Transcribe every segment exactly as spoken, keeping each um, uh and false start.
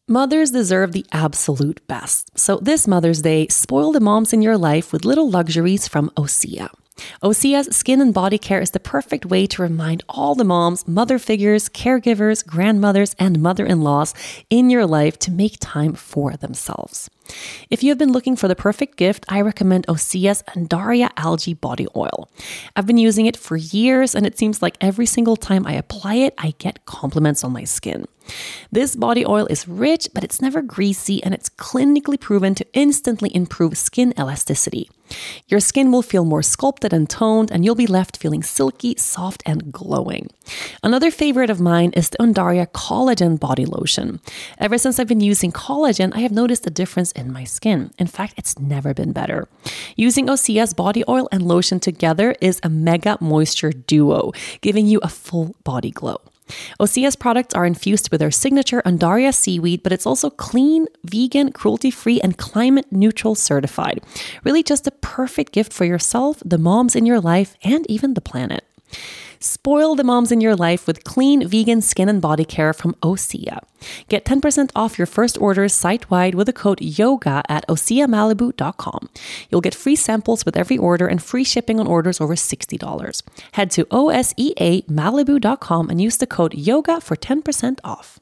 Mothers deserve the absolute best. So this Mother's Day, spoil the moms in your life with little luxuries from Osea. Osea's skin and body care is the perfect way to remind all the moms, mother figures, caregivers, grandmothers, and mother-in-laws in your life to make time for themselves. If you have been looking for the perfect gift, I recommend Osea's Undaria Algae Body Oil. I've been using it for years, and it seems like every single time I apply it, I get compliments on my skin. This body oil is rich, but it's never greasy, and it's clinically proven to instantly improve skin elasticity. Your skin will feel more sculpted and toned, and you'll be left feeling silky, soft, and glowing. Another favorite of mine is the Undaria Collagen Body Lotion. Ever since I've been using collagen, I have noticed a difference in my skin. In fact, it's never been better. Using Osea's body oil and lotion together is a mega moisture duo, giving you a full body glow. Osea's products are infused with their signature Undaria seaweed, but it's also clean, vegan, cruelty-free, and climate-neutral certified. Really just a perfect gift for yourself, the moms in your life, and even the planet. Spoil the moms in your life with clean, vegan skin and body care from Osea. Get ten percent off your first orders site-wide with the code YOGA at osea malibu dot com. You'll get free samples with every order and free shipping on orders over sixty dollars. Head to osea malibu dot com and use the code YOGA for ten percent off.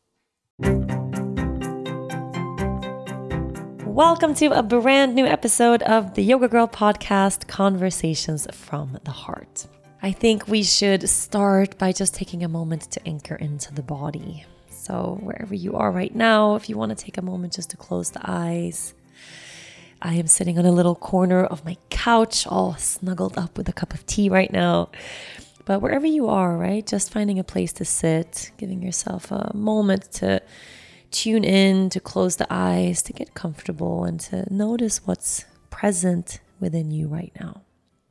Welcome to a brand new episode of the Yoga Girl podcast, Conversations from the Heart. I think we should start by just taking a moment to anchor into the body. So wherever you are right now, if you want to take a moment just to close the eyes. I am sitting on a little corner of my couch, all snuggled up with a cup of tea right now. But wherever you are, right, just finding a place to sit, giving yourself a moment to tune in, to close the eyes, to get comfortable, and to notice what's present within you right now.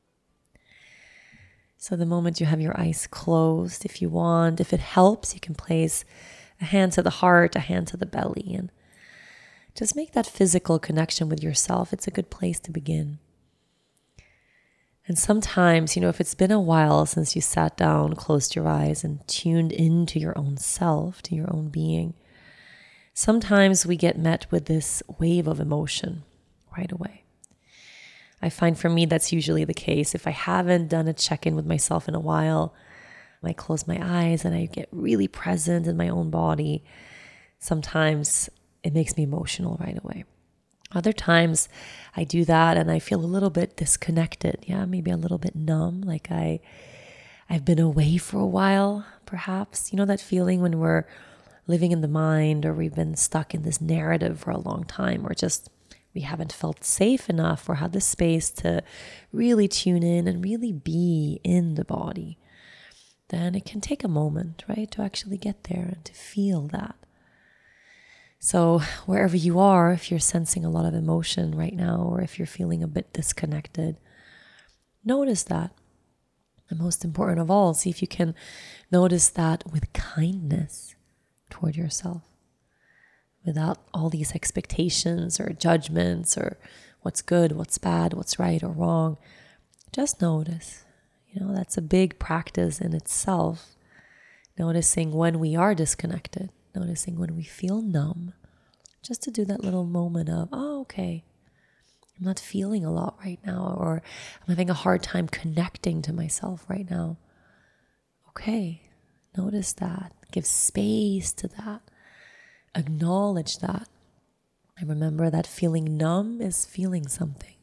So the moment you have your eyes closed, if you want, if it helps, you can place a hand to the heart, a hand to the belly, and just make that physical connection with yourself. It's a good place to begin. And sometimes, you know, if it's been a while since you sat down, closed your eyes, and tuned into your own self, to your own being, sometimes we get met with this wave of emotion right away. I find for me that's usually the case. If I haven't done a check-in with myself in a while, I close my eyes and I get really present in my own body. Sometimes it makes me emotional right away. Other times I do that and I feel a little bit disconnected. Yeah, maybe a little bit numb, like I, I've been away for a while, perhaps. You know that feeling when we're living in the mind or we've been stuck in this narrative for a long time, or just we haven't felt safe enough or had the space to really tune in and really be in the body. Then it can take a moment, right, to actually get there and to feel that. So wherever you are, if you're sensing a lot of emotion right now, or if you're feeling a bit disconnected, notice that. And most important of all, see if you can notice that with kindness toward yourself, without all these expectations or judgments or what's good, what's bad, what's right or wrong. Just notice. You know, that's a big practice in itself. Noticing when we are disconnected, noticing when we feel numb, just to do that little moment of, oh, okay, I'm not feeling a lot right now, or I'm having a hard time connecting to myself right now. Okay, notice that. Give space to that. Acknowledge that. And remember that feeling numb is feeling something.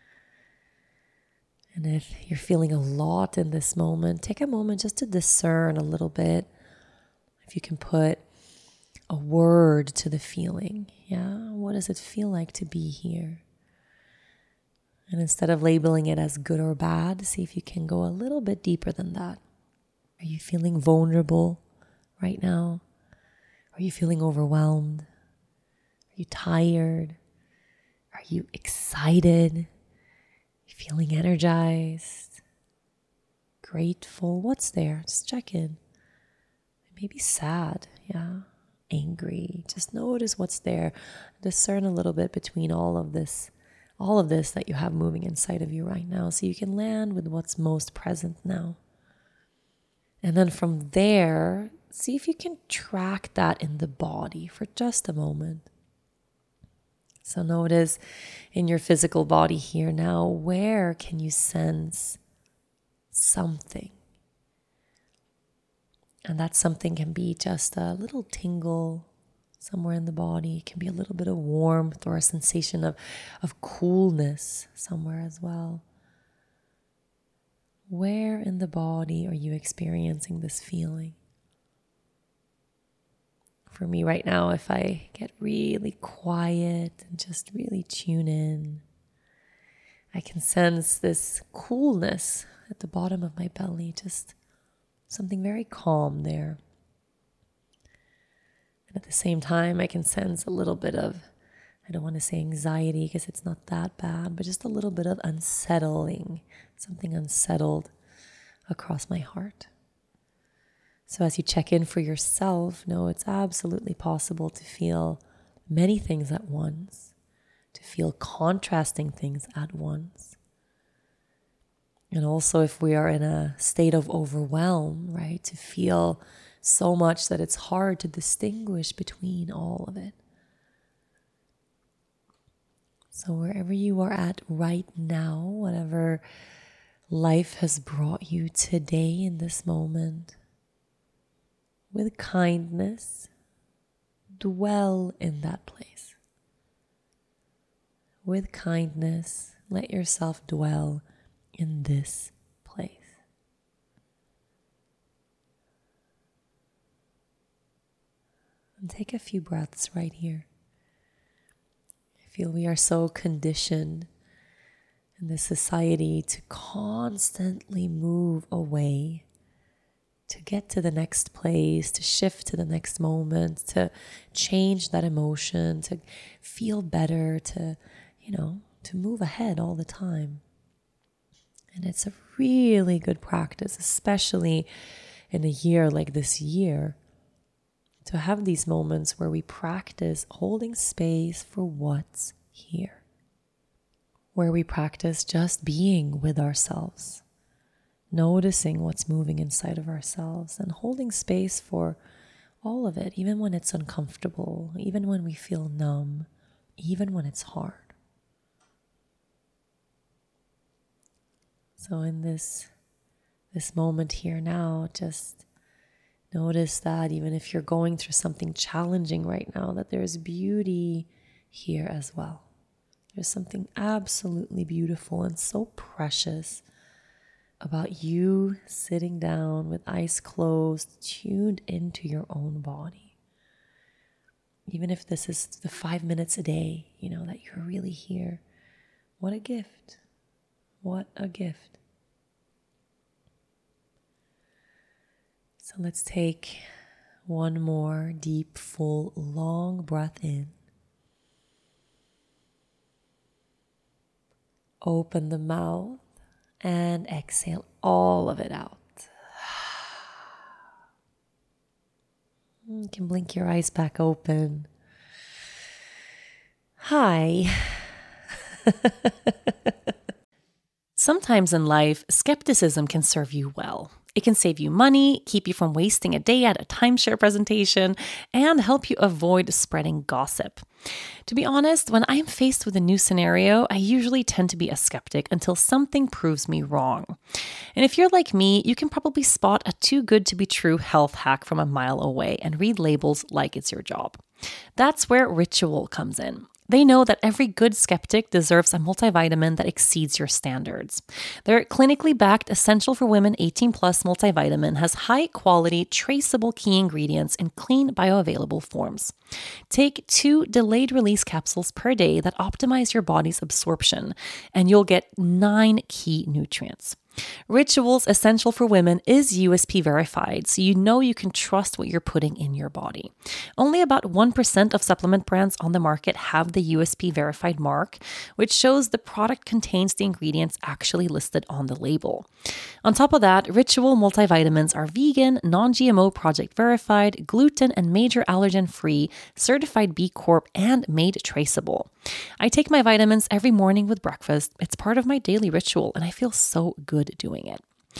And if you're feeling a lot in this moment, take a moment just to discern a little bit. If you can put a word to the feeling. Yeah, what does it feel like to be here? And instead of labeling it as good or bad, see if you can go a little bit deeper than that. Are you feeling vulnerable right now? Are you feeling overwhelmed? Are you tired? Are you excited? Are you feeling energized? Grateful? What's there? Just check in. Maybe sad, yeah? Angry. Just notice what's there. Discern a little bit between all of this, all of this that you have moving inside of you right now, so you can land with what's most present now. And then from there, see if you can track that in the body for just a moment. So notice in your physical body here now, where can you sense something? And that something can be just a little tingle somewhere in the body. It can be a little bit of warmth or a sensation of, of coolness somewhere as well. Where in the body are you experiencing this feeling? For me right now, if I get really quiet and just really tune in, I can sense this coolness at the bottom of my belly, just something very calm there. And at the same time, I can sense a little bit of, I don't want to say anxiety because it's not that bad, but just a little bit of unsettling, something unsettled across my heart. So as you check in for yourself, know it's absolutely possible to feel many things at once, to feel contrasting things at once. And also if we are in a state of overwhelm, right, to feel so much that it's hard to distinguish between all of it. So wherever you are at right now, whatever life has brought you today in this moment, with kindness, dwell in that place. With kindness, let yourself dwell in this place. And take a few breaths right here. I feel we are so conditioned in this society to constantly move away, to get to the next place, to shift to the next moment, to change that emotion, to feel better, to, you know, to move ahead all the time. And it's a really good practice, especially in a year like this year, to have these moments where we practice holding space for what's here, where we practice just being with ourselves, noticing what's moving inside of ourselves and holding space for all of it, even when it's uncomfortable, even when we feel numb, even when it's hard. So in this, this moment here now, just notice that even if you're going through something challenging right now, that there's beauty here as well. There's something absolutely beautiful and so precious about you sitting down with eyes closed, tuned into your own body. Even if this is the five minutes a day, you know, that you're really here. What a gift. What a gift. So let's take one more deep, full, long breath in. Open the mouth and exhale all of it out. You can blink your eyes back open. Hi. Sometimes in life, skepticism can serve you well. It can save you money, keep you from wasting a day at a timeshare presentation, and help you avoid spreading gossip. To be honest, when I'm faced with a new scenario, I usually tend to be a skeptic until something proves me wrong. And if you're like me, you can probably spot a too good to be true health hack from a mile away and read labels like it's your job. That's where Ritual comes in. They know that every good skeptic deserves a multivitamin that exceeds your standards. Their clinically backed Essential for Women eighteen plus multivitamin has high quality, traceable key ingredients in clean, bioavailable forms. Take two delayed release capsules per day that optimize your body's absorption, and you'll get nine key nutrients. Ritual's Essential for Women is U S P verified, so you know you can trust what you're putting in your body. Only about one percent of supplement brands on the market have the U S P verified mark, which shows the product contains the ingredients actually listed on the label. On top of that, Ritual multivitamins are vegan, non-G M O project verified, gluten and major allergen free, certified B Corp, and made traceable. I take my vitamins every morning with breakfast. It's part of my daily ritual, and I feel so good doing it.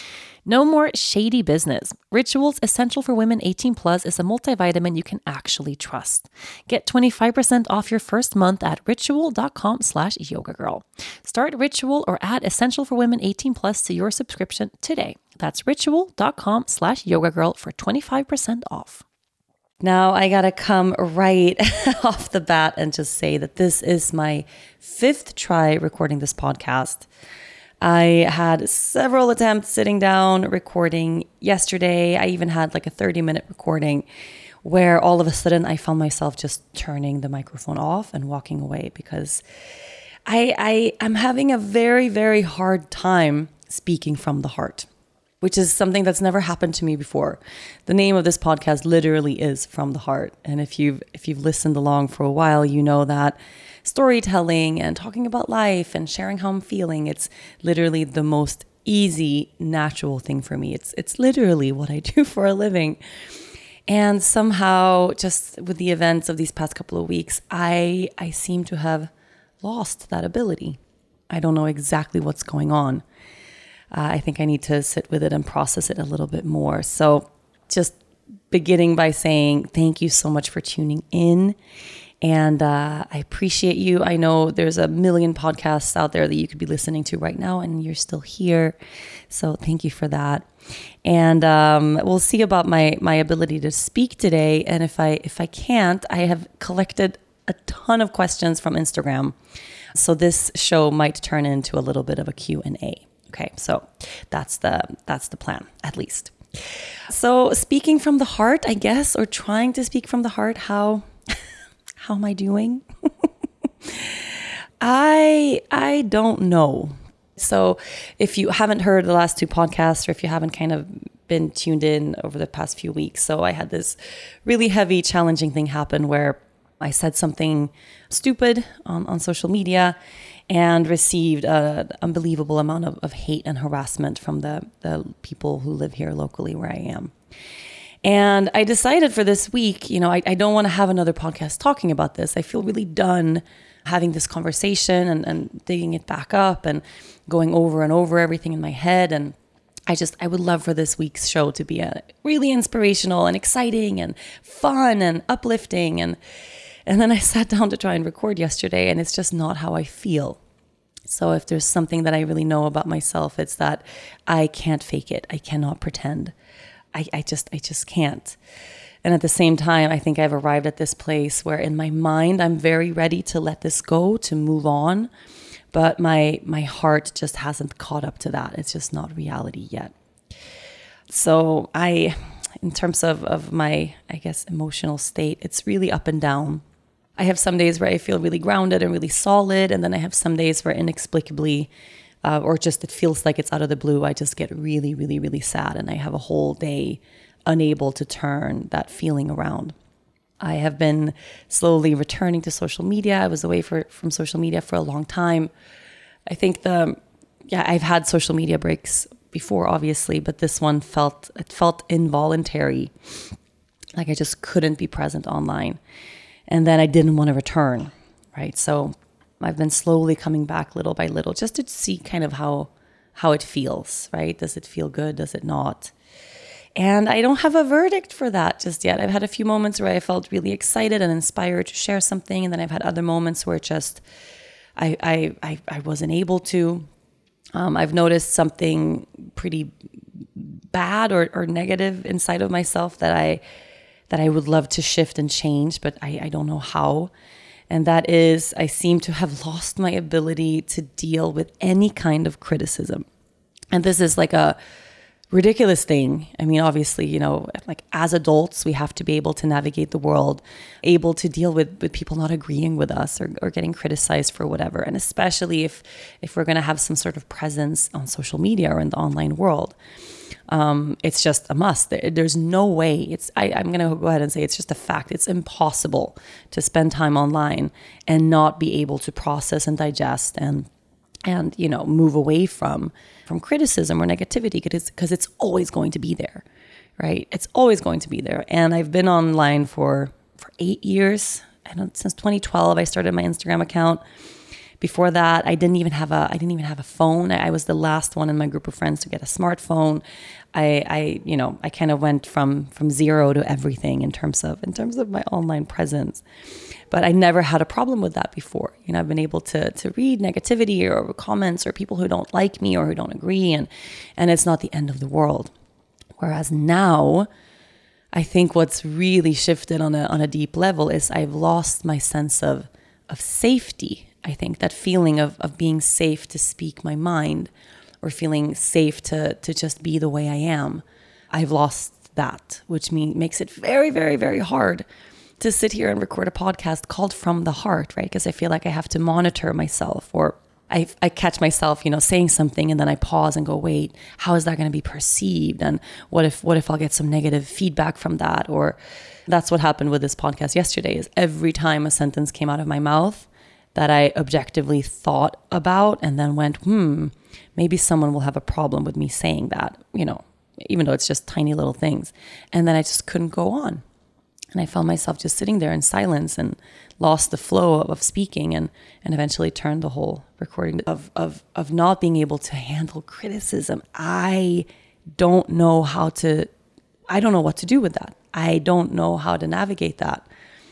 No more shady business. Ritual's Essential for Women eighteen plus is a multivitamin you can actually trust. Get twenty-five percent off your first month at ritual.com slash yoga girl. Start Ritual or add Essential for Women eighteen plus to your subscription today. That's ritual.com slash yoga girl for twenty-five percent off. Now I gotta come right off the bat and just say that this is my fifth try recording this podcast. I had several attempts sitting down, recording yesterday. I even had like a thirty minute recording where all of a sudden I found myself just turning the microphone off and walking away because I, I am having a very, very hard time speaking from the heart, which is something that's never happened to me before. The name of this podcast literally is From the Heart. And if you've if you've listened along for a while, you know that storytelling and talking about life and sharing how I'm feeling, it's literally the most easy, natural thing for me. It's it's literally what I do for a living. And somehow, just with the events of these past couple of weeks, I I seem to have lost that ability. I don't know exactly what's going on. Uh, I think I need to sit with it and process it a little bit more. So just beginning by saying thank you so much for tuning in. And uh, I appreciate you. I know there's a million podcasts out there that you could be listening to right now, and you're still here. So thank you for that. And um, we'll see about my my ability to speak today. And if I if I can't, I have collected a ton of questions from Instagram. So this show might turn into a little bit of a Q and A. Okay, so that's the that's the plan, at least. So speaking from the heart, I guess, or trying to speak from the heart, how how am I doing? I I don't know. So if you haven't heard the last two podcasts, or if you haven't kind of been tuned in over the past few weeks, so I had this really heavy, challenging thing happen where I said something stupid on, on social media and received an unbelievable amount of, of hate and harassment from the, the people who live here locally where I am. And I decided for this week, you know, I, I don't want to have another podcast talking about this. I feel really done having this conversation and, and digging it back up and going over and over everything in my head. And I just, I would love for this week's show to be a really inspirational and exciting and fun and uplifting. And And then I sat down to try and record yesterday, and it's just not how I feel. So if there's something that I really know about myself, it's that I can't fake it. I cannot pretend. I, I just I just can't. And at the same time, I think I've arrived at this place where in my mind, I'm very ready to let this go, to move on. But my my heart just hasn't caught up to that. It's just not reality yet. So I, in terms of, of my, I guess, emotional state, it's really up and down. I have some days where I feel really grounded and really solid. And then I have some days where inexplicably, uh, or just it feels like it's out of the blue, I just get really, really, really sad. And I have a whole day unable to turn that feeling around. I have been slowly returning to social media. I was away for, from social media for a long time. I think the, yeah, I've had social media breaks before, obviously, but this one felt, it felt involuntary. Like I just couldn't be present online. And then I didn't want to return, right? So I've been slowly coming back little by little just to see kind of how how it feels, right? Does it feel good? Does it not? And I don't have a verdict for that just yet. I've had a few moments where I felt really excited and inspired to share something. And then I've had other moments where just I I I, I wasn't able to. Um, I've noticed something pretty bad or, or negative inside of myself that I that I would love to shift and change, but I, I don't know how. And that is, I seem to have lost my ability to deal with any kind of criticism. And this is like a ridiculous thing. I mean, obviously, you know, like as adults, we have to be able to navigate the world, able to deal with, with people not agreeing with us or, or getting criticized for whatever. And especially if, if we're going to have some sort of presence on social media or in the online world. Um, it's just a must. There, there's no way. It's. I, I'm going to go ahead and say it's just a fact. It's impossible to spend time online and not be able to process and digest and and you know move away from from criticism or negativity because because it's always going to be there, right? It's always going to be there. And I've been online for for eight years. I don't since twenty twelve. I started my Instagram account. Before that, I didn't even have a I didn't even have a phone. I, I was the last one in my group of friends to get a smartphone. I, I you know, I kind of went from from zero to everything in terms of in terms of my online presence. But I never had a problem with that before. You know, I've been able to to read negativity or comments or people who don't like me or who don't agree, and and it's not the end of the world. Whereas now, I think what's really shifted on a on a deep level is I've lost my sense of of safety. I think that feeling of of being safe to speak my mind or feeling safe to to just be the way I am. I've lost that, which mean, makes it very, very, very hard to sit here and record a podcast called From the Heart, right? Because I feel like I have to monitor myself, or I, I catch myself, you know, saying something and then I pause and go, wait, how is that going to be perceived? And what if, what if I'll get some negative feedback from that? Or that's what happened with this podcast yesterday, is every time a sentence came out of my mouth that I objectively thought about and then went, hmm, maybe someone will have a problem with me saying that, you know, even though it's just tiny little things. And then I just couldn't go on. And I found myself just sitting there in silence and lost the flow of speaking, and, and eventually turned the whole recording of, of, of not being able to handle criticism. I don't know how to, I don't know what to do with that. I don't know how to navigate that.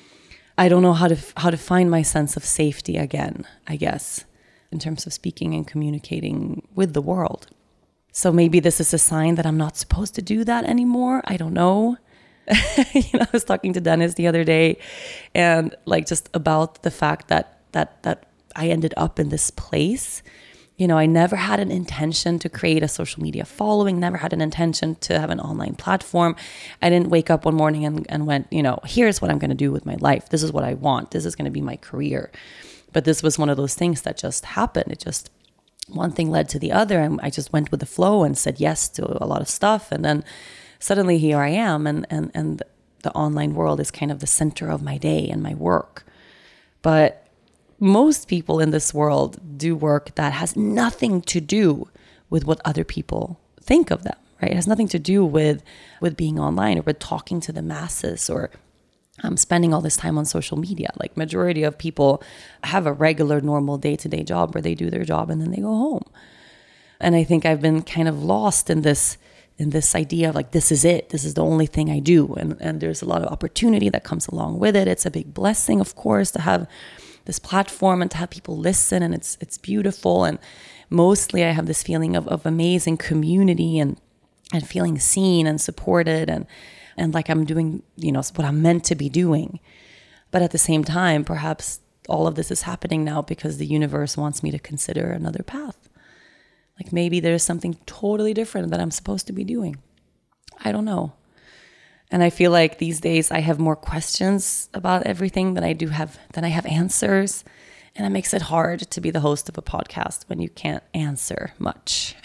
I don't know how to, how to find my sense of safety again, I guess, in terms of speaking and communicating with the world. So maybe this is a sign that I'm not supposed to do that anymore. I don't know. you know, I was talking to Dennis the other day, and like just about the fact that that that I ended up in this place. You know, I never had an intention to create a social media following, never had an intention to have an online platform. I didn't wake up one morning and, and went, you know, here's what I'm going to do with my life. This is what I want. This is going to be my career. But this was one of those things that just happened. It just, one thing led to the other, and I just went with the flow and said yes to a lot of stuff. And then suddenly here I am, and, and, and the online world is kind of the center of my day and my work. But most people in this world do work that has nothing to do with what other people think of them, right? It has nothing to do with, with being online or with talking to the masses or um, spending all this time on social media. Like majority of people have a regular, normal day-to-day job where they do their job and then they go home. And I think I've been kind of lost in this in this idea of like, this is it. This is the only thing I do. And, and there's a lot of opportunity that comes along with it. It's a big blessing, of course, to have this platform and to have people listen, and it's it's beautiful. And mostly I have this feeling of, of amazing community and and feeling seen and supported, and and like I'm doing, you know, what I'm meant to be doing. But at the same time, perhaps all of this is happening now because the universe wants me to consider another path. Like maybe there's something totally different that I'm supposed to be doing. I don't know. And I feel like these days I have more questions about everything than I do have, than I have answers. And it makes it hard to be the host of a podcast when you can't answer much.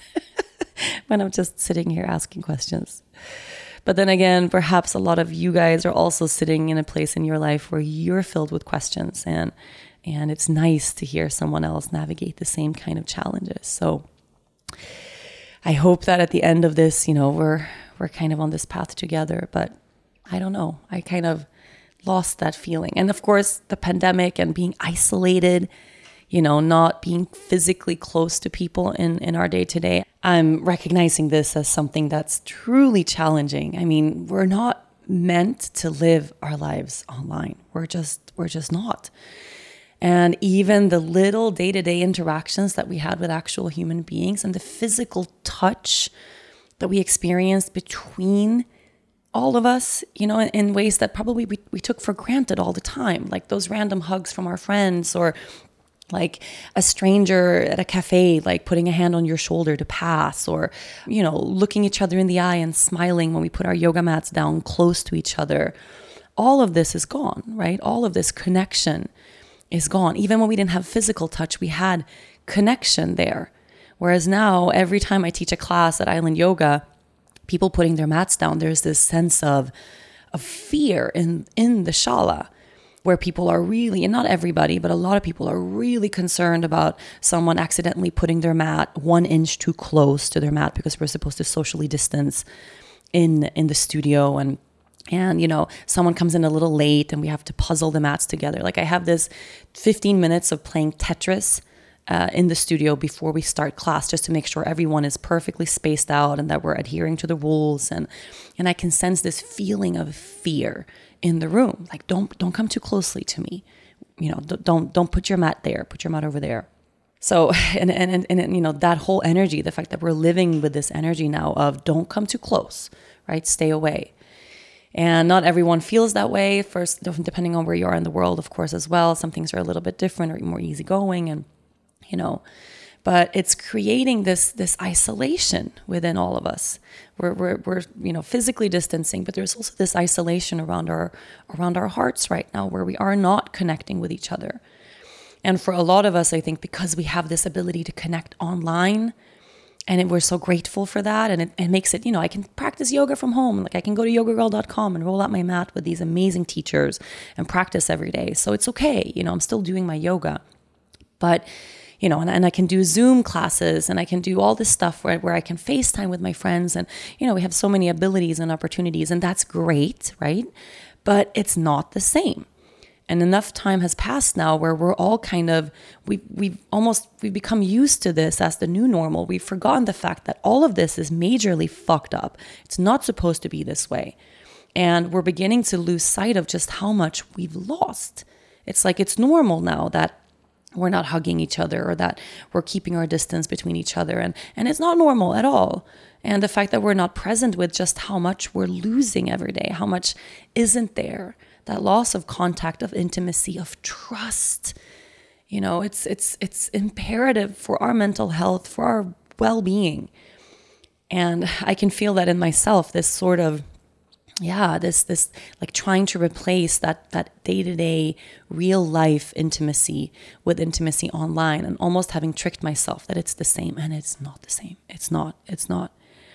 When I'm just sitting here asking questions. But then again, perhaps a lot of you guys are also sitting in a place in your life where you're filled with questions, and and it's nice to hear someone else navigate the same kind of challenges. So I hope that at the end of this, you know, we're we're kind of on this path together, but I don't know. I kind of lost that feeling. And of course, the pandemic and being isolated, you know, not being physically close to people in, in our day to day, I'm recognizing this as something that's truly challenging. I mean, we're not meant to live our lives online. We're just, we're just not. And even the little day-to-day interactions that we had with actual human beings and the physical touch that we experienced between all of us, you know, in, in ways that probably we, we took for granted all the time, like those random hugs from our friends, or like a stranger at a cafe, like putting a hand on your shoulder to pass, or, you know, looking each other in the eye and smiling when we put our yoga mats down close to each other. All of this is gone, right? All of this connection is gone. Even when we didn't have physical touch, we had connection there. Whereas now, every time I teach a class at Island Yoga, people putting their mats down, there's this sense of of fear in, in the shala, where people are really, and not everybody, but a lot of people are really concerned about someone accidentally putting their mat one inch too close to their mat, because we're supposed to socially distance in in the studio, and And, you know, someone comes in a little late and we have to puzzle the mats together. Like I have this fifteen minutes of playing Tetris uh, in the studio before we start class, just to make sure everyone is perfectly spaced out and that we're adhering to the rules. And, and I can sense this feeling of fear in the room. Like, don't, don't come too closely to me. You know, don't, don't put your mat there, put your mat over there. So, and, and, and, and, you know, that whole energy, the fact that we're living with this energy now of don't come too close, right? Stay away. And not everyone feels that way, first, depending on where you are in the world, of course, as well. Some things are a little bit different or more easygoing, and, you know, but it's creating this this isolation within all of us. We're, we're, we're you know, physically distancing, but there's also this isolation around our around our hearts right now where we are not connecting with each other. And for a lot of us, I think because we have this ability to connect online, and it, we're so grateful for that. And it, it makes it, you know, I can practice yoga from home. Like I can go to yoga girl dot com and roll out my mat with these amazing teachers and practice every day. So it's okay. You know, I'm still doing my yoga. But, you know, and, and I can do Zoom classes and I can do all this stuff where, where I can FaceTime with my friends. And, you know, we have so many abilities and opportunities, and that's great, right? But it's not the same. And enough time has passed now where we're all kind of, we, we've almost, we've become used to this as the new normal. We've forgotten the fact that all of this is majorly fucked up. It's not supposed to be this way. And we're beginning to lose sight of just how much we've lost. It's like it's normal now that we're not hugging each other or that we're keeping our distance between each other. And, and it's not normal at all. And the fact that we're not present with just how much we're losing every day, how much isn't there. That loss of contact, of intimacy, of trust, you know, it's it's it's imperative for our mental health, for our well-being. And I can feel that in myself, this sort of, yeah, this this like trying to replace that that day-to-day real life intimacy with intimacy online, and almost having tricked myself that it's the same, and it's not the same. It's not, it's not.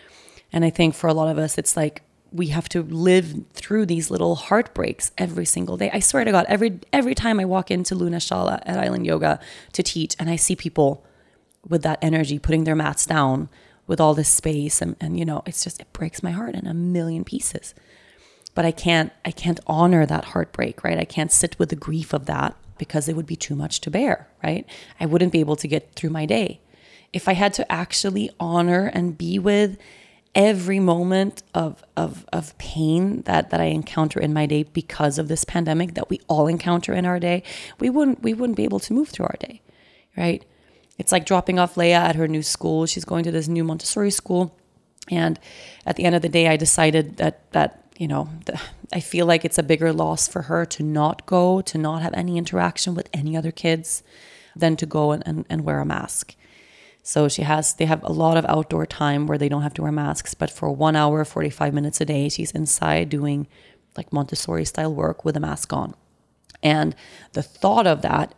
And I think for a lot of us, it's like, we have to live through these little heartbreaks every single day. I swear to God, every every time I walk into Luna Shala at Island Yoga to teach, and I see people with that energy putting their mats down with all this space, and, and you know, it's just, it breaks my heart in a million pieces. But I can't I can't honor that heartbreak, right? I can't sit with the grief of that because it would be too much to bear, right? I wouldn't be able to get through my day. If I had to actually honor and be with every moment of of of pain that that I encounter in my day because of this pandemic that we all encounter in our day, we wouldn't we wouldn't be able to move through our day, right? It's like dropping off Leia at her new school. She's going to this new Montessori school, and at the end of the day, I decided that that you know the, I feel like it's a bigger loss for her to not go, to not have any interaction with any other kids, than to go and, and, and wear a mask. So she has, they have a lot of outdoor time where they don't have to wear masks, but for one hour, forty-five minutes a day, she's inside doing like Montessori style work with a mask on. And the thought of that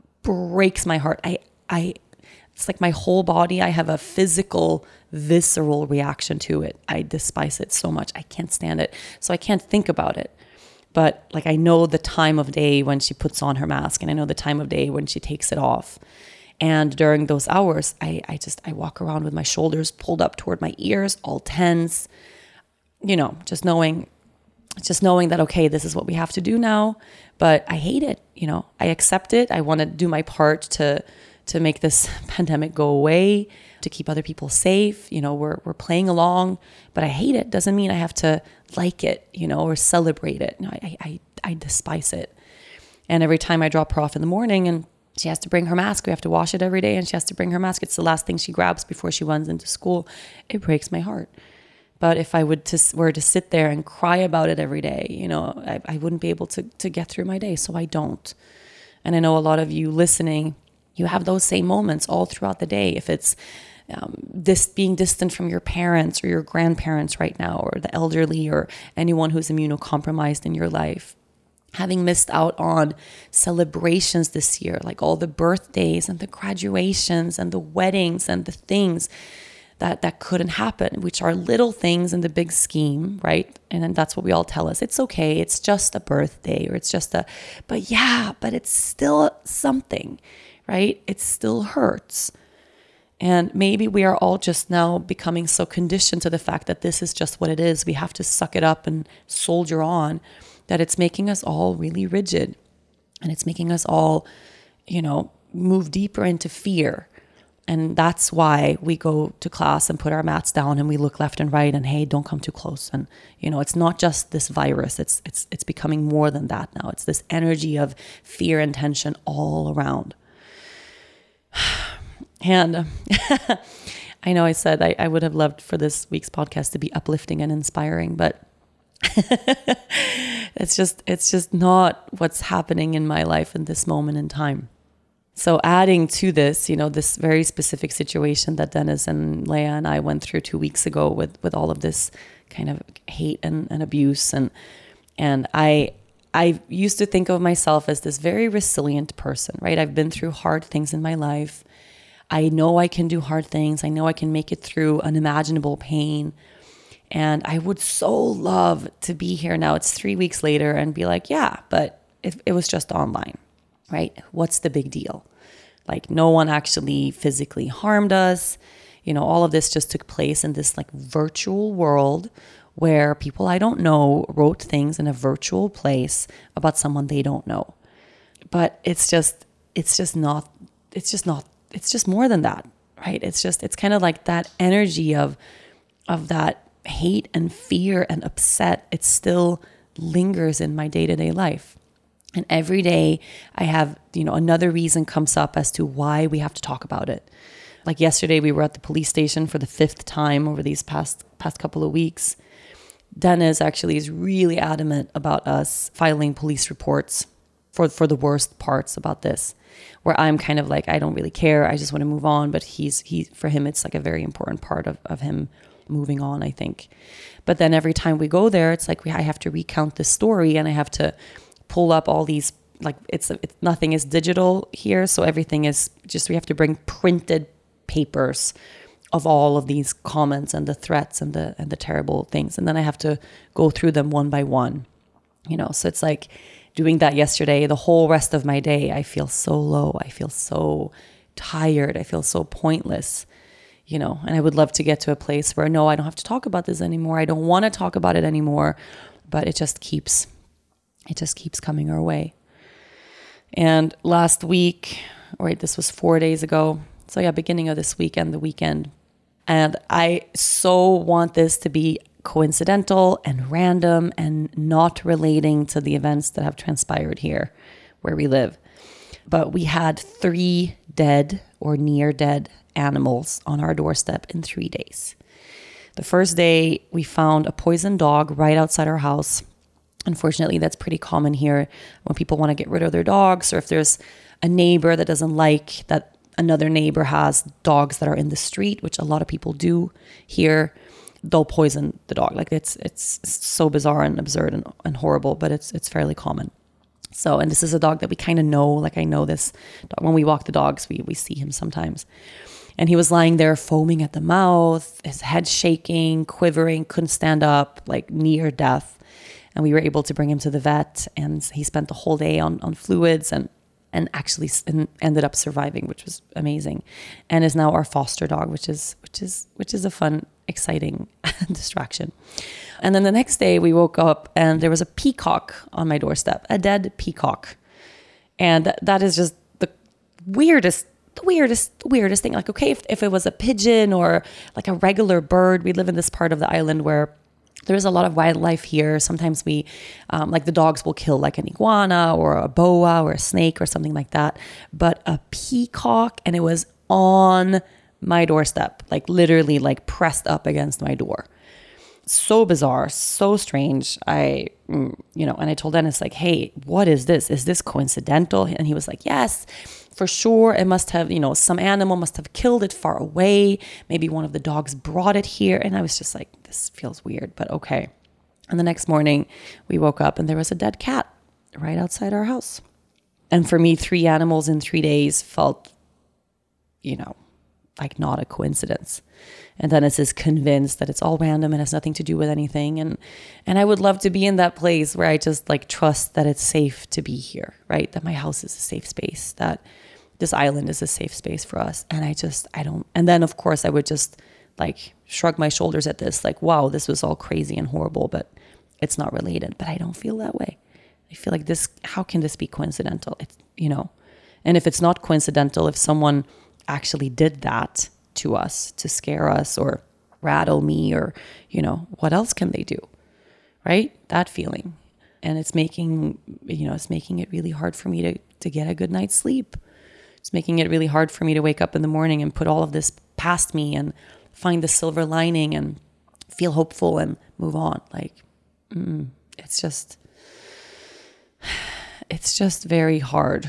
breaks my heart. I, I, it's like my whole body, I have a physical, visceral reaction to it. I despise it so much. I can't stand it. So I can't think about it. But like, I know the time of day when she puts on her mask, and I know the time of day when she takes it off. And during those hours, I, I just, I walk around with my shoulders pulled up toward my ears, all tense, you know, just knowing, just knowing that, okay, this is what we have to do now, but I hate it. You know, I accept it. I want to do my part to, to make this pandemic go away, to keep other people safe. You know, we're, we're playing along, but I hate it. Doesn't mean I have to like it, you know, or celebrate it. No, I, I, I despise it. And every time I drop her off in the morning and she has to bring her mask, we have to wash it every day, and she has to bring her mask. It's the last thing she grabs before she runs into school. It breaks my heart. But if I would to, were to sit there and cry about it every day, you know, I, I wouldn't be able to, to get through my day. So I don't. And I know a lot of you listening, you have those same moments all throughout the day. If it's um, this being distant from your parents or your grandparents right now, or the elderly, or anyone who's immunocompromised in your life, having missed out on celebrations this year, like all the birthdays and the graduations and the weddings and the things that, that couldn't happen, which are little things in the big scheme, right? And then that's what we all tell us. It's okay. It's just a birthday, or it's just a, but yeah, but it's still something, right? It still hurts. And maybe we are all just now becoming so conditioned to the fact that this is just what it is. We have to suck it up and soldier on, that it's making us all really rigid. And it's making us all, you know, move deeper into fear. And that's why we go to class and put our mats down and we look left and right and, hey, don't come too close. And, you know, it's not just this virus. It's it's it's becoming more than that now. It's this energy of fear and tension all around. And I know I said I, I would have loved for this week's podcast to be uplifting and inspiring, but it's just it's just not what's happening in my life in this moment in time. So adding to this, you know, this very specific situation that Dennis and Leah and I went through two weeks ago with with all of this kind of hate and, and abuse, and and I I used to think of myself as this very resilient person, right? I've been through hard things in my life. I know I can do hard things. I know I can make it through unimaginable pain. And I would so love to be here now. It's three weeks later and be like, yeah, but it, it was just online, right? What's the big deal? Like, no one actually physically harmed us. You know, all of this just took place in this like virtual world where people I don't know wrote things in a virtual place about someone they don't know. But it's just, it's just not, it's just not, it's just more than that, right? It's just, it's kind of like that energy of, of that hate and fear and upset. It still lingers in my day-to-day life. And every day I have, you know, another reason comes up as to why we have to talk about it. Like yesterday, we were at the police station for the fifth time over these past, past couple of weeks. Dennis actually is really adamant about us filing police reports for, for the worst parts about this, where I'm kind of like, I don't really care. I just want to move on. But he's, he, for him, it's like a very important part of, of him moving on, I think. But then every time we go there, it's like we, I have to recount the story and I have to pull up all these, like it's, it's nothing is digital here. So everything is just, we have to bring printed papers of all of these comments and the threats and the, and the terrible things. And then I have to go through them one by one, you know? So it's like doing that yesterday, the whole rest of my day, I feel so low. I feel so tired. I feel so pointless, you know, and I would love to get to a place where, no, I don't have to talk about this anymore. I don't want to talk about it anymore, but it just keeps, it just keeps coming our way. And last week, right, this was four days ago. So yeah, beginning of this weekend, the weekend. And I so want this to be coincidental and random and not relating to the events that have transpired here where we live. But we had three dead or near dead animals on our doorstep in three days. The first day we found a poisoned dog right outside our house. Unfortunately, that's pretty common here when people want to get rid of their dogs, or if there's a neighbor that doesn't like that another neighbor has dogs that are in the street, which a lot of people do here, they'll poison the dog. Like it's it's so bizarre and absurd and, and horrible, but it's it's fairly common. So, and this is a dog that we kind of know, like I know this dog. When we walk the dogs, we we see him sometimes. And he was lying there foaming at the mouth, his head shaking, quivering, couldn't stand up, like near death. And we were able to bring him to the vet, and he spent the whole day on, on fluids and and actually ended up surviving, which was amazing, and is now our foster dog, which is which is which is a fun, exciting distraction. And then the next day we woke up and there was a peacock on my doorstep, a dead peacock, and that, that is just the weirdest, the weirdest, the weirdest thing. Like, okay, if if it was a pigeon or like a regular bird, we live in this part of the island where there's a lot of wildlife here. Sometimes we, um, like the dogs will kill like an iguana or a boa or a snake or something like that. But a peacock, and it was on my doorstep, like literally like pressed up against my door. So bizarre, so strange. I, you know, and I told Dennis like, hey, what is this? Is this coincidental? And he was like, yes, for sure. It must have, you know, some animal must have killed it far away. Maybe one of the dogs brought it here. And I was just like, this feels weird, but okay. And the next morning we woke up and there was a dead cat right outside our house. And for me, three animals in three days felt, you know, like not a coincidence. And Dennis is convinced that it's all random and has nothing to do with anything. And and I would love to be in that place where I just like trust that it's safe to be here, right? That my house is a safe space, that this island is a safe space for us. And I just, I don't, and then of course I would just like shrug my shoulders at this, like, wow, this was all crazy and horrible, but it's not related. But I don't feel that way. I feel like this, how can this be coincidental? It's, you know, and if it's not coincidental, if someone actually did that to us to scare us or rattle me or, you know, what else can they do? Right? That feeling. And it's making, you know, it's making it really hard for me to, to get a good night's sleep. It's making it really hard for me to wake up in the morning and put all of this past me and find the silver lining and feel hopeful and move on. Like, mm, it's just, it's just very hard.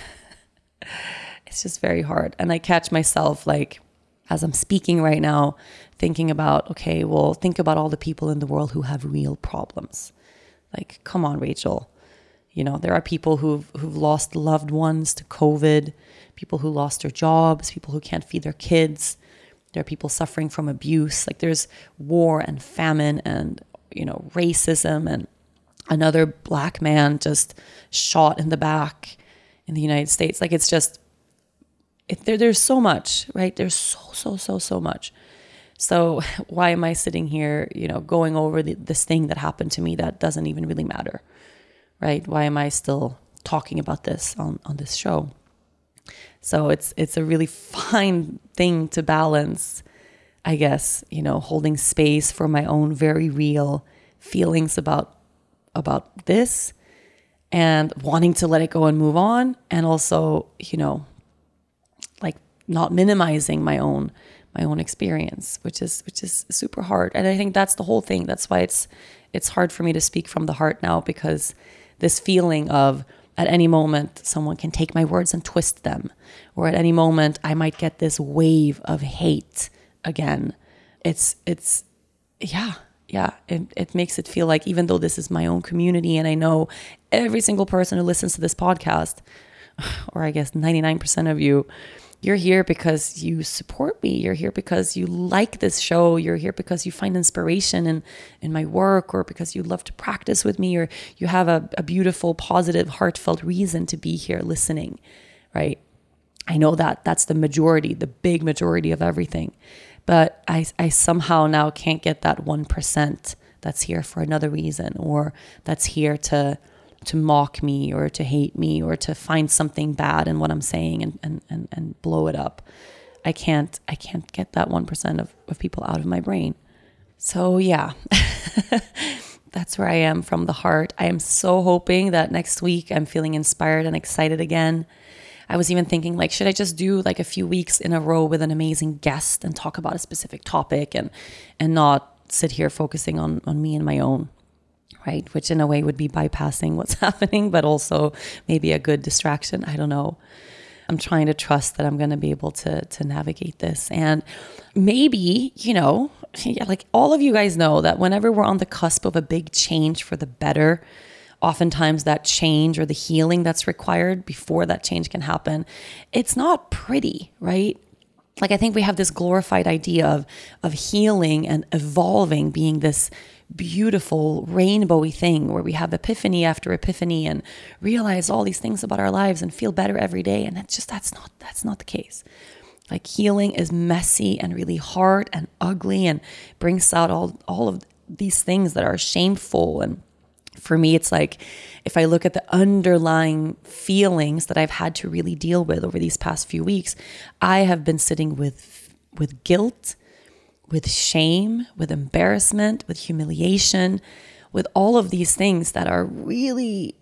It's just very hard. And I catch myself like, as I'm speaking right now, thinking about, okay, well, think about all the people in the world who have real problems. Like, come on, Rachel. You know, there are people who've, who've lost loved ones to COVID, people who lost their jobs, people who can't feed their kids. There are people suffering from abuse. Like there's war and famine and, you know, racism, and another black man just shot in the back in the United States. Like it's just, it, there, there's so much, right? There's so, so, so, so much. So why am I sitting here, you know, going over the, this thing that happened to me that doesn't even really matter, right? Why am I still talking about this on, on this show? So it's it's a really fine thing to balance, I guess, you know, holding space for my own very real feelings about about this and wanting to let it go and move on, and also, you know, like not minimizing my own my own experience, which is which is super hard. And I think that's the whole thing. That's why it's it's hard for me to speak from the heart now, because this feeling of at any moment someone can take my words and twist them, or at any moment I might get this wave of hate again. It's it's yeah, yeah. It it makes it feel like, even though this is my own community and I know every single person who listens to this podcast, or I guess ninety-nine percent of you, you're here because you support me. You're here because you like this show. You're here because you find inspiration in, in my work, or because you love to practice with me, or you have a, a beautiful, positive, heartfelt reason to be here listening, right? I know that that's the majority, the big majority of everything. But I, I somehow now can't get that one percent that's here for another reason, or that's here to to mock me or to hate me or to find something bad in what I'm saying and, and, and, and blow it up. I can't, I can't get that one percent of, of people out of my brain. So yeah, that's where I am from the heart. I am so hoping that next week I'm feeling inspired and excited again. I was even thinking, like, should I just do like a few weeks in a row with an amazing guest and talk about a specific topic, and, and not sit here focusing on, on me and my own, right? Which in a way would be bypassing what's happening, but also maybe a good distraction. I don't know. I'm trying to trust that I'm going to be able to, to navigate this. And maybe, you know, like all of you guys know that whenever we're on the cusp of a big change for the better, oftentimes that change or the healing that's required before that change can happen, it's not pretty, right? Like I think we have this glorified idea of, of healing and evolving being this beautiful rainbowy thing where we have epiphany after epiphany and realize all these things about our lives and feel better every day. And that's just, that's not, that's not the case. Like healing is messy and really hard and ugly and brings out all, all of these things that are shameful. And for me, it's like, if I look at the underlying feelings that I've had to really deal with over these past few weeks, I have been sitting with, with guilt, with shame, with embarrassment, with humiliation, with all of these things that are really,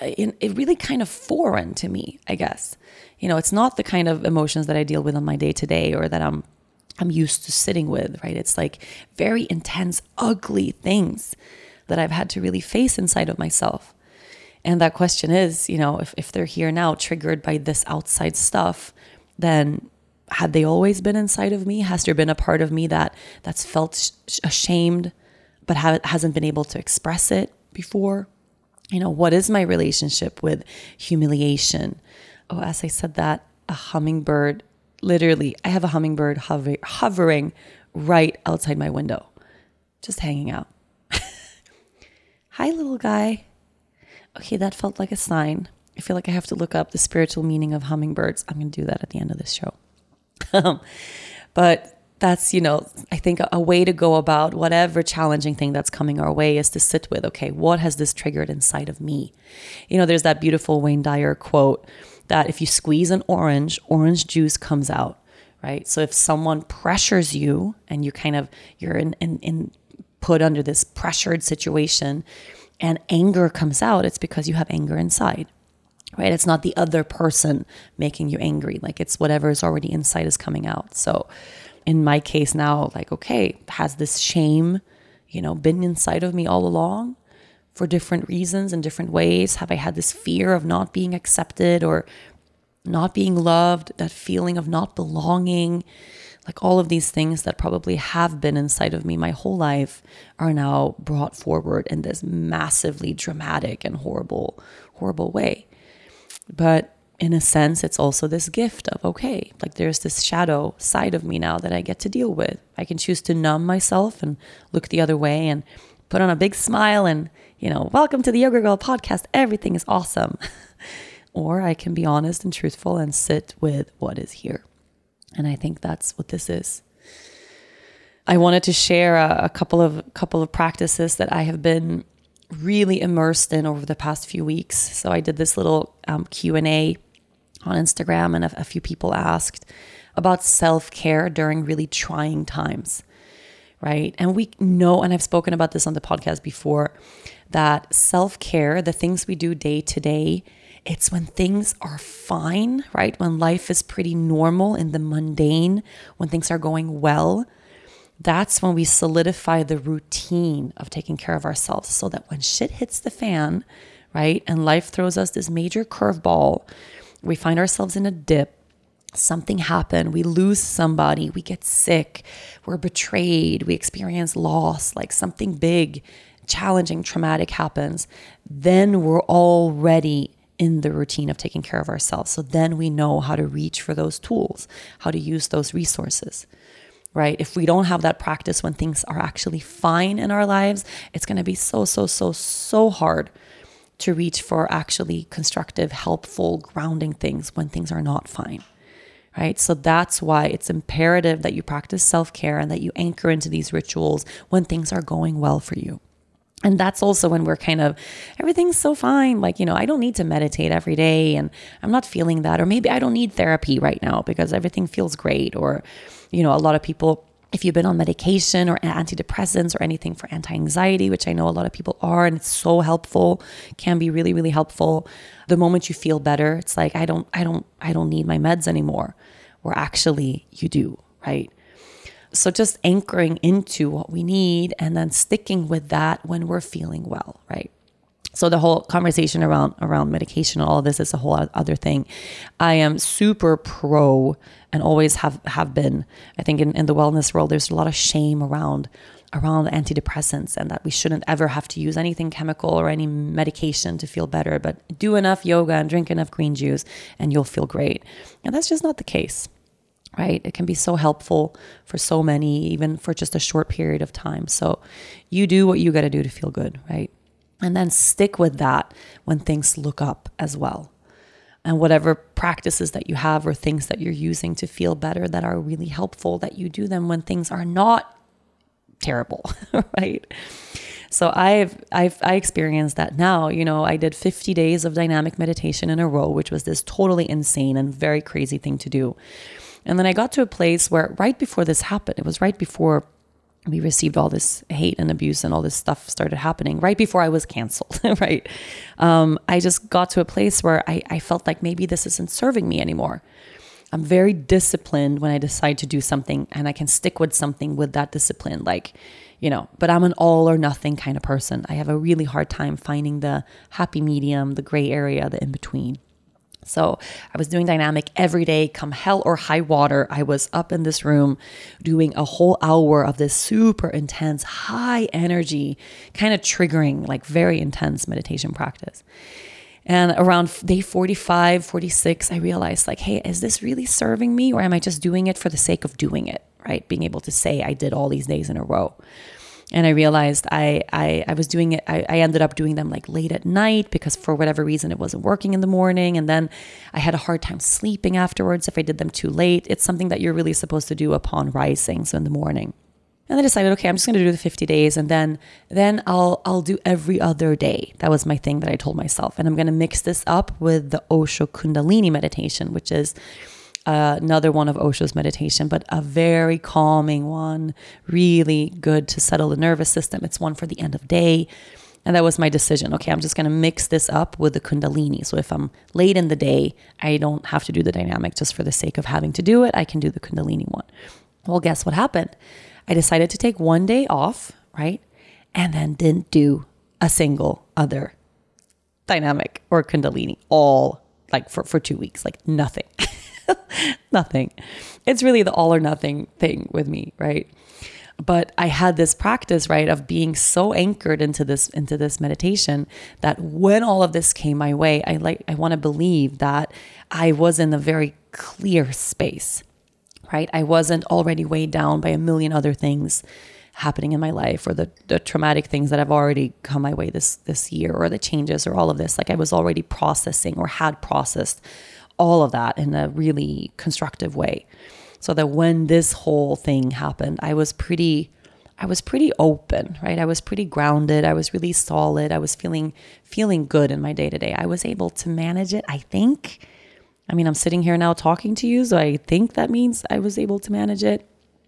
it really kind of foreign to me, I guess. You know, it's not the kind of emotions that I deal with on my day to day, or that I'm, I'm used to sitting with, right? It's like very intense, ugly things that I've had to really face inside of myself. And that question is, you know, if, if they're here now triggered by this outside stuff, then had they always been inside of me? Has there been a part of me that that's felt sh- ashamed, but ha- hasn't been able to express it before? You know, what is my relationship with humiliation? Oh, as I said that, a hummingbird, literally, I have a hummingbird hover- hovering right outside my window, just hanging out. Hi, little guy. Okay, that felt like a sign. I feel like I have to look up the spiritual meaning of hummingbirds. I'm going to do that at the end of this show. Um, but that's, you know, I think a, a way to go about whatever challenging thing that's coming our way is to sit with, okay, what has this triggered inside of me? You know, there's that beautiful Wayne Dyer quote that if you squeeze an orange, orange juice comes out, right? So if someone pressures you and you kind of, you're in, in, in put under this pressured situation and anger comes out, it's because you have anger inside, right? It's not the other person making you angry. Like it's whatever is already inside is coming out. So in my case now, like, okay, has this shame, you know, been inside of me all along for different reasons and different ways? Have I had this fear of not being accepted or not being loved, that feeling of not belonging? Like all of these things that probably have been inside of me my whole life are now brought forward in this massively dramatic and horrible, horrible way. But in a sense, it's also this gift of, okay, like there's this shadow side of me now that I get to deal with. I can choose to numb myself and look the other way and put on a big smile and, you know, welcome to the Yoga Girl podcast. Everything is awesome. Or I can be honest and truthful and sit with what is here. And I think that's what this is. I wanted to share a, a couple of couple of practices that I have been really immersed in over the past few weeks. So I did this little um, Q and A on Instagram, and a, a few people asked about self-care during really trying times, right? And we know, and I've spoken about this on the podcast before, that self-care, the things we do day to day, it's when things are fine, right? When life is pretty normal in the mundane, when things are going well, that's when we solidify the routine of taking care of ourselves so that when shit hits the fan, right, and life throws us this major curveball, we find ourselves in a dip, something happened, we lose somebody, we get sick, we're betrayed, we experience loss, like something big, challenging, traumatic happens, then we're already in the routine of taking care of ourselves. So then we know how to reach for those tools, how to use those resources. Right? If we don't have that practice when things are actually fine in our lives, it's going to be so, so, so, so hard to reach for actually constructive, helpful, grounding things when things are not fine. Right? So that's why it's imperative that you practice self-care and that you anchor into these rituals when things are going well for you. And that's also when we're kind of, everything's so fine. Like, you know, I don't need to meditate every day and I'm not feeling that. Or maybe I don't need therapy right now because everything feels great. Or, you know, a lot of people, if you've been on medication or antidepressants or anything for anti-anxiety, which I know a lot of people are, and it's so helpful, can be really, really helpful. The moment you feel better, it's like, I don't, I don't, I don't need my meds anymore. Or actually you do, right? So just anchoring into what we need and then sticking with that when we're feeling well, right? So the whole conversation around around medication and all of this is a whole other thing. I am super pro and always have, have been. I think in, in the wellness world, there's a lot of shame around around antidepressants and that we shouldn't ever have to use anything chemical or any medication to feel better, but do enough yoga and drink enough green juice and you'll feel great. And that's just not the case. Right? It can be so helpful for so many, even for just a short period of time. So you do what you got to do to feel good, right? And then stick with that when things look up as well. And whatever practices that you have or things that you're using to feel better that are really helpful, that you do them when things are not terrible, right? So I've, I've, I experienced that now. You know, I did fifty days of dynamic meditation in a row, which was this totally insane and very crazy thing to do. And then I got to a place where right before this happened, it was right before we received all this hate and abuse and all this stuff started happening, right before I was canceled, right? Um, I just got to a place where I, I felt like maybe this isn't serving me anymore. I'm very disciplined when I decide to do something and I can stick with something with that discipline, like, you know, but I'm an all or nothing kind of person. I have a really hard time finding the happy medium, the gray area, the in between. So I was doing dynamic every day, come hell or high water. I was up in this room doing a whole hour of this super intense, high energy, kind of triggering, like very intense meditation practice. And around day forty-five, forty-six, I realized like, hey, is this really serving me or am I just doing it for the sake of doing it, right? Being able to say I did all these days in a row. And I realized I, I, I was doing it. I, I ended up doing them like late at night because for whatever reason, it wasn't working in the morning. And then I had a hard time sleeping afterwards if I did them too late. It's something that you're really supposed to do upon rising. So in the morning. And I decided, okay, I'm just going to do the fifty days. And then, then I'll, I'll do every other day. That was my thing that I told myself. And I'm going to mix this up with the Osho Kundalini meditation, which is Uh, another one of Osho's meditation, but a very calming one, really good to settle the nervous system. It's one for the end of day. And that was my decision. Okay, I'm just going to mix this up with the Kundalini. So if I'm late in the day, I don't have to do the dynamic just for the sake of having to do it. I can do the Kundalini one. Well, guess what happened? I decided to take one day off, right? And then didn't do a single other dynamic or Kundalini all like for, for two weeks, like nothing. Nothing. It's really the all or nothing thing with me, right? But I had this practice, right, of being so anchored into this into this meditation that when all of this came my way, I like I want to believe that I was in a very clear space, right? I wasn't already weighed down by a million other things happening in my life or the, the traumatic things that have already come my way this this year or the changes or all of this. Like I was already processing or had processed all of that in a really constructive way. So that when this whole thing happened, I was pretty, I was pretty open, right? I was pretty grounded. I was really solid. I was feeling, feeling good in my day to day. I was able to manage it, I think. I mean, I'm sitting here now talking to you, so I think that means I was able to manage it.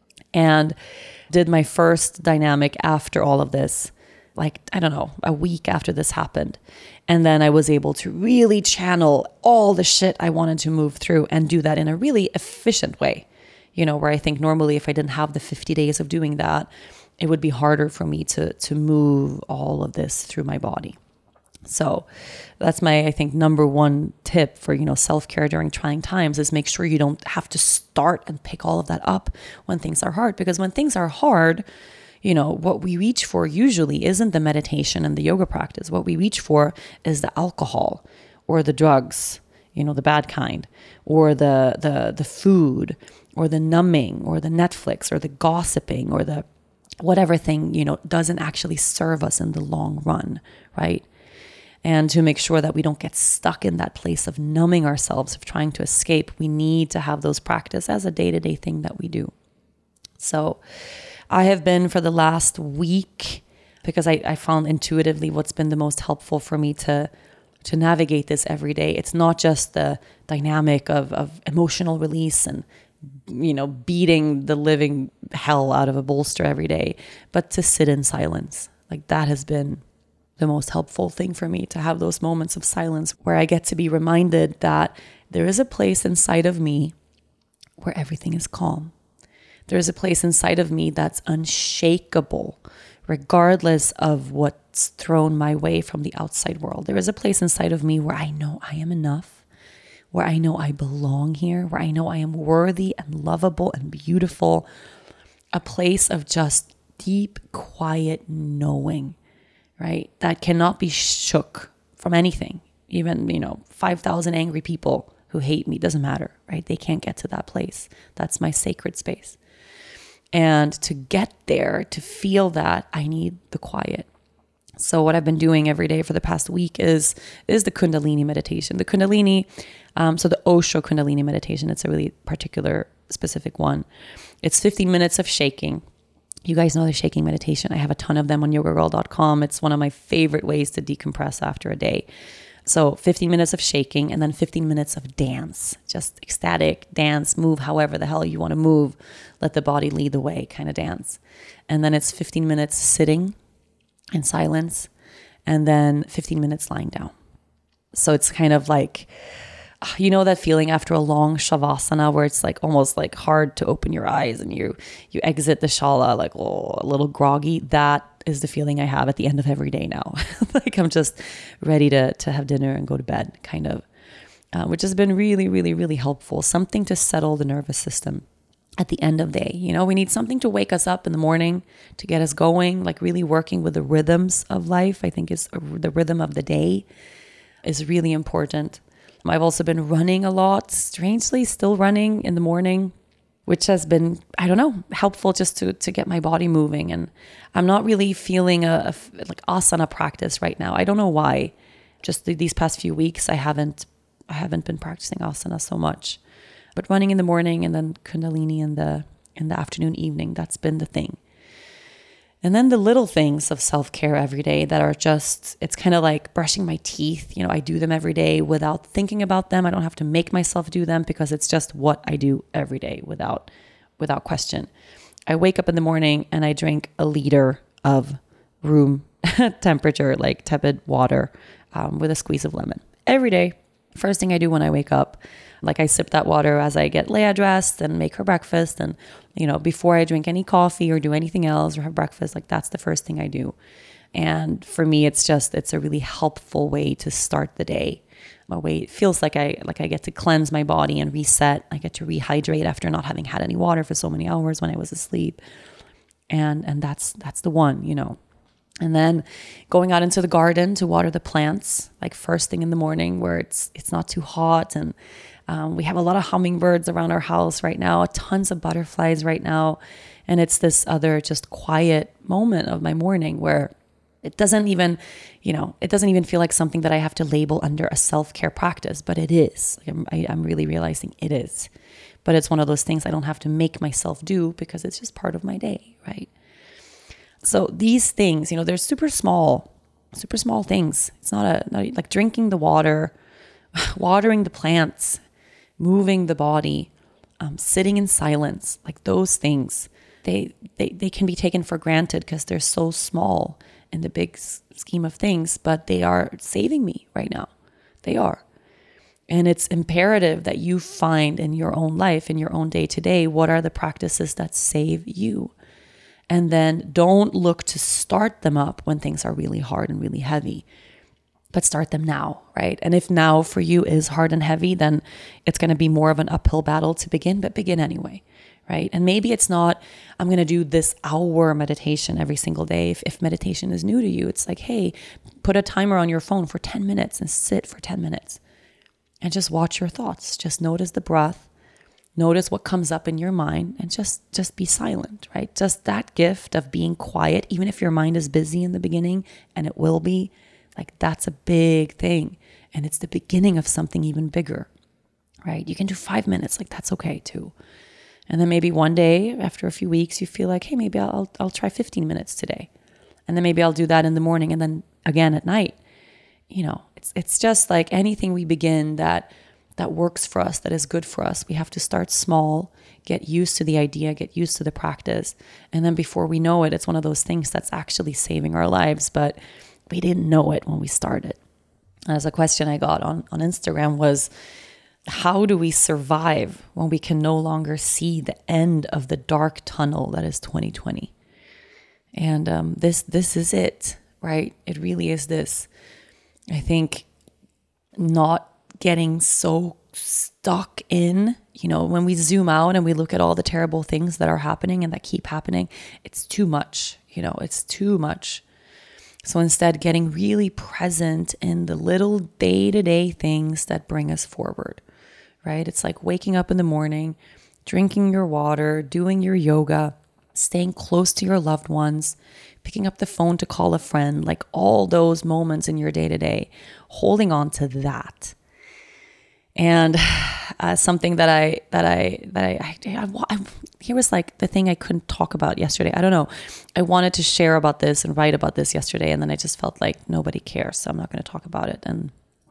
And did my first dynamic after all of this, like, I don't know, a week after this happened. And then I was able to really channel all the shit I wanted to move through and do that in a really efficient way. You know, where I think normally if I didn't have the fifty days of doing that, it would be harder for me to to move all of this through my body. So that's my, I think, number one tip for, you know, self-care during trying times is make sure you don't have to start and pick all of that up when things are hard. Because when things are hard, you know, what we reach for usually isn't the meditation and the yoga practice. What we reach for is the alcohol or the drugs, you know, the bad kind, or the the the food, or the numbing, or the Netflix, or the gossiping, or the whatever thing, you know, doesn't actually serve us in the long run, right? And to make sure that we don't get stuck in that place of numbing ourselves, of trying to escape, we need to have those practice as a day-to-day thing that we do. So I have been for the last week, because I, I found intuitively what's been the most helpful for me to to navigate this every day. It's not just the dynamic of, of emotional release and, you know, beating the living hell out of a bolster every day, but to sit in silence. Like that has been the most helpful thing for me, to have those moments of silence where I get to be reminded that there is a place inside of me where everything is calm. There is a place inside of me that's unshakable, regardless of what's thrown my way from the outside world. There is a place inside of me where I know I am enough, where I know I belong here, where I know I am worthy and lovable and beautiful. A place of just deep, quiet knowing, right? That cannot be shook from anything. Even, you know, five thousand angry people who hate me, doesn't matter, right? They can't get to that place. That's my sacred space. And to get there, to feel that, I need the quiet. So what I've been doing every day for the past week is, is the Kundalini meditation. The Kundalini, um, so the Osho Kundalini meditation, it's a really particular, specific one. It's fifteen minutes of shaking. You guys know the shaking meditation. I have a ton of them on yoga girl dot com. It's one of my favorite ways to decompress after a day. So fifteen minutes of shaking and then fifteen minutes of dance, just ecstatic dance, move however the hell you want to move. Let the body lead the way kind of dance. And then it's fifteen minutes sitting in silence and then fifteen minutes lying down. So it's kind of like, you know, that feeling after a long shavasana where it's like almost like hard to open your eyes and you you exit the shala like oh, a little groggy. That is the feeling I have at the end of every day now. Like I'm just ready to to have dinner and go to bed, kind of, uh, which has been really, really, really helpful. Something to settle the nervous system at the end of the day. You know, we need something to wake us up in the morning, to get us going, like really working with the rhythms of life. I think is the rhythm of the day is really important. I've also been running a lot, strangely still running in the morning. which has been, I don't know, helpful just to, to get my body moving. And I'm not really feeling a, a like asana practice right now. I don't know why. Just the, these past few weeks, I haven't, I haven't been practicing asana so much, but running in the morning and then Kundalini in the, in the afternoon, evening, that's been the thing. And then the little things of self-care every day that are just, it's kind of like brushing my teeth. You know, I do them every day without thinking about them. I don't have to make myself do them because it's just what I do every day without, without question. I wake up in the morning and I drink a liter of room temperature, like tepid water um, with a squeeze of lemon every day. First thing I do when I wake up, like I sip that water as I get Leia dressed and make her breakfast. And, you know, before I drink any coffee or do anything else or have breakfast, like that's the first thing I do. And for me, it's just, it's a really helpful way to start the day. A way, it feels like I, like I get to cleanse my body and reset. I get to rehydrate after not having had any water for so many hours when I was asleep. And, and that's, that's the one, you know. And then going out into the garden to water the plants, like first thing in the morning where it's it's not too hot. And um, we have a lot of hummingbirds around our house right now, tons of butterflies right now. And it's this other just quiet moment of my morning where it doesn't even, you know, it doesn't even feel like something that I have to label under a self-care practice, but it is. Like I'm, I, I'm really realizing it is. But it's one of those things I don't have to make myself do because it's just part of my day, right? So these things, you know, they're super small, super small things. It's not a, not like drinking the water, watering the plants, moving the body, um, sitting in silence, like those things, they, they, they can be taken for granted because they're so small in the big scheme of things, but they are saving me right now. They are. And it's imperative that you find in your own life, in your own day to day, what are the practices that save you? And then don't look to start them up when things are really hard and really heavy, but start them now, right? And if now for you is hard and heavy, then it's going to be more of an uphill battle to begin, but begin anyway, right? And maybe it's not, I'm going to do this hour meditation every single day. If, if meditation is new to you, it's like, hey, put a timer on your phone for ten minutes and sit for ten minutes and just watch your thoughts. Just notice the breath. Notice what comes up in your mind and just, just be silent, right? Just that gift of being quiet, even if your mind is busy in the beginning, and it will be, like that's a big thing. And it's the beginning of something even bigger, right? You can do five minutes, like that's okay too. And then maybe one day after a few weeks, you feel like, hey, maybe I'll, I'll try fifteen minutes today. And then maybe I'll do that in the morning and then again at night. You know, it's, it's just like anything we begin that that works for us, that is good for us. We have to start small, get used to the idea, get used to the practice. And then before we know it, it's one of those things that's actually saving our lives, but we didn't know it when we started. As a question I got on, on Instagram was, how do we survive when we can no longer see the end of the dark tunnel that is twenty twenty? And um, this this is it, right? It really is this. I think not getting so stuck in, you know, when we zoom out and we look at all the terrible things that are happening and that keep happening, it's too much, you know, it's too much. So instead, getting really present in the little day-to-day things that bring us forward, right? It's like waking up in the morning, drinking your water, doing your yoga, staying close to your loved ones, picking up the phone to call a friend, like all those moments in your day-to-day, holding on to that. And uh, something that I, that I, that I, I, I, I, here was like the thing I couldn't talk about yesterday. I don't know. I wanted to share about this and write about this yesterday. And then I just felt like nobody cares. So I'm not going to talk about it. And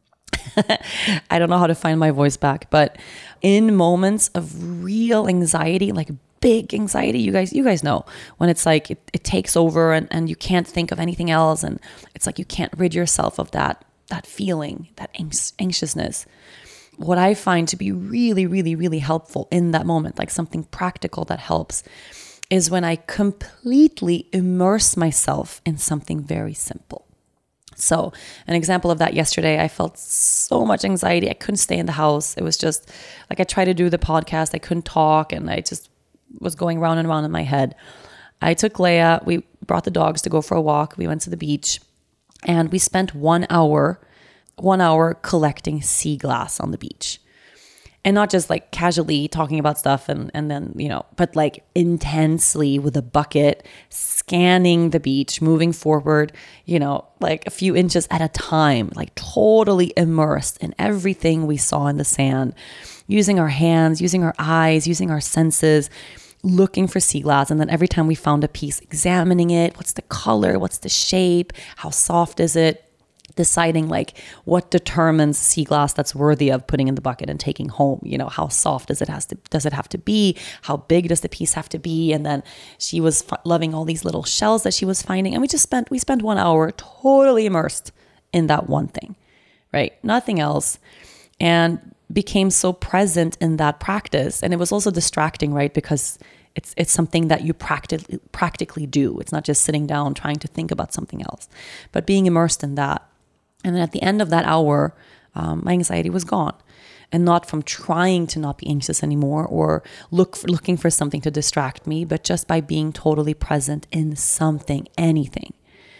I don't know how to find my voice back, but in moments of real anxiety, like big anxiety, you guys, you guys know when it's like, it, it takes over and, and you can't think of anything else. And it's like, you can't rid yourself of that, that feeling, that anx- anxiousness. What I find to be really, really, really helpful in that moment, like something practical that helps, is when I completely immerse myself in something very simple. So an example of that yesterday, I felt so much anxiety. I couldn't stay in the house. It was just like I tried to do the podcast. I couldn't talk and I just was going round and round in my head. I took Leia. We brought the dogs to go for a walk. We went to the beach and we spent one hour one hour collecting sea glass on the beach. And not just like casually talking about stuff and, and then, you know, but like intensely with a bucket, scanning the beach, moving forward, you know, like a few inches at a time, like totally immersed in everything we saw in the sand, using our hands, using our eyes, using our senses, looking for sea glass. And then every time we found a piece, examining it, what's the color, what's the shape, how soft is it? Deciding like what determines sea glass that's worthy of putting in the bucket and taking home. You know, how soft does it has to does it have to be? How big does the piece have to be? And then she was f- loving all these little shells that she was finding, and we just spent we spent one hour totally immersed in that one thing, right? Nothing else, and became so present in that practice. And it was also distracting, right? Because it's it's something that you practically practically do. It's not just sitting down trying to think about something else, but being immersed in that. And then at the end of that hour, um, my anxiety was gone, and not from trying to not be anxious anymore or look for, looking for something to distract me, but just by being totally present in something, anything.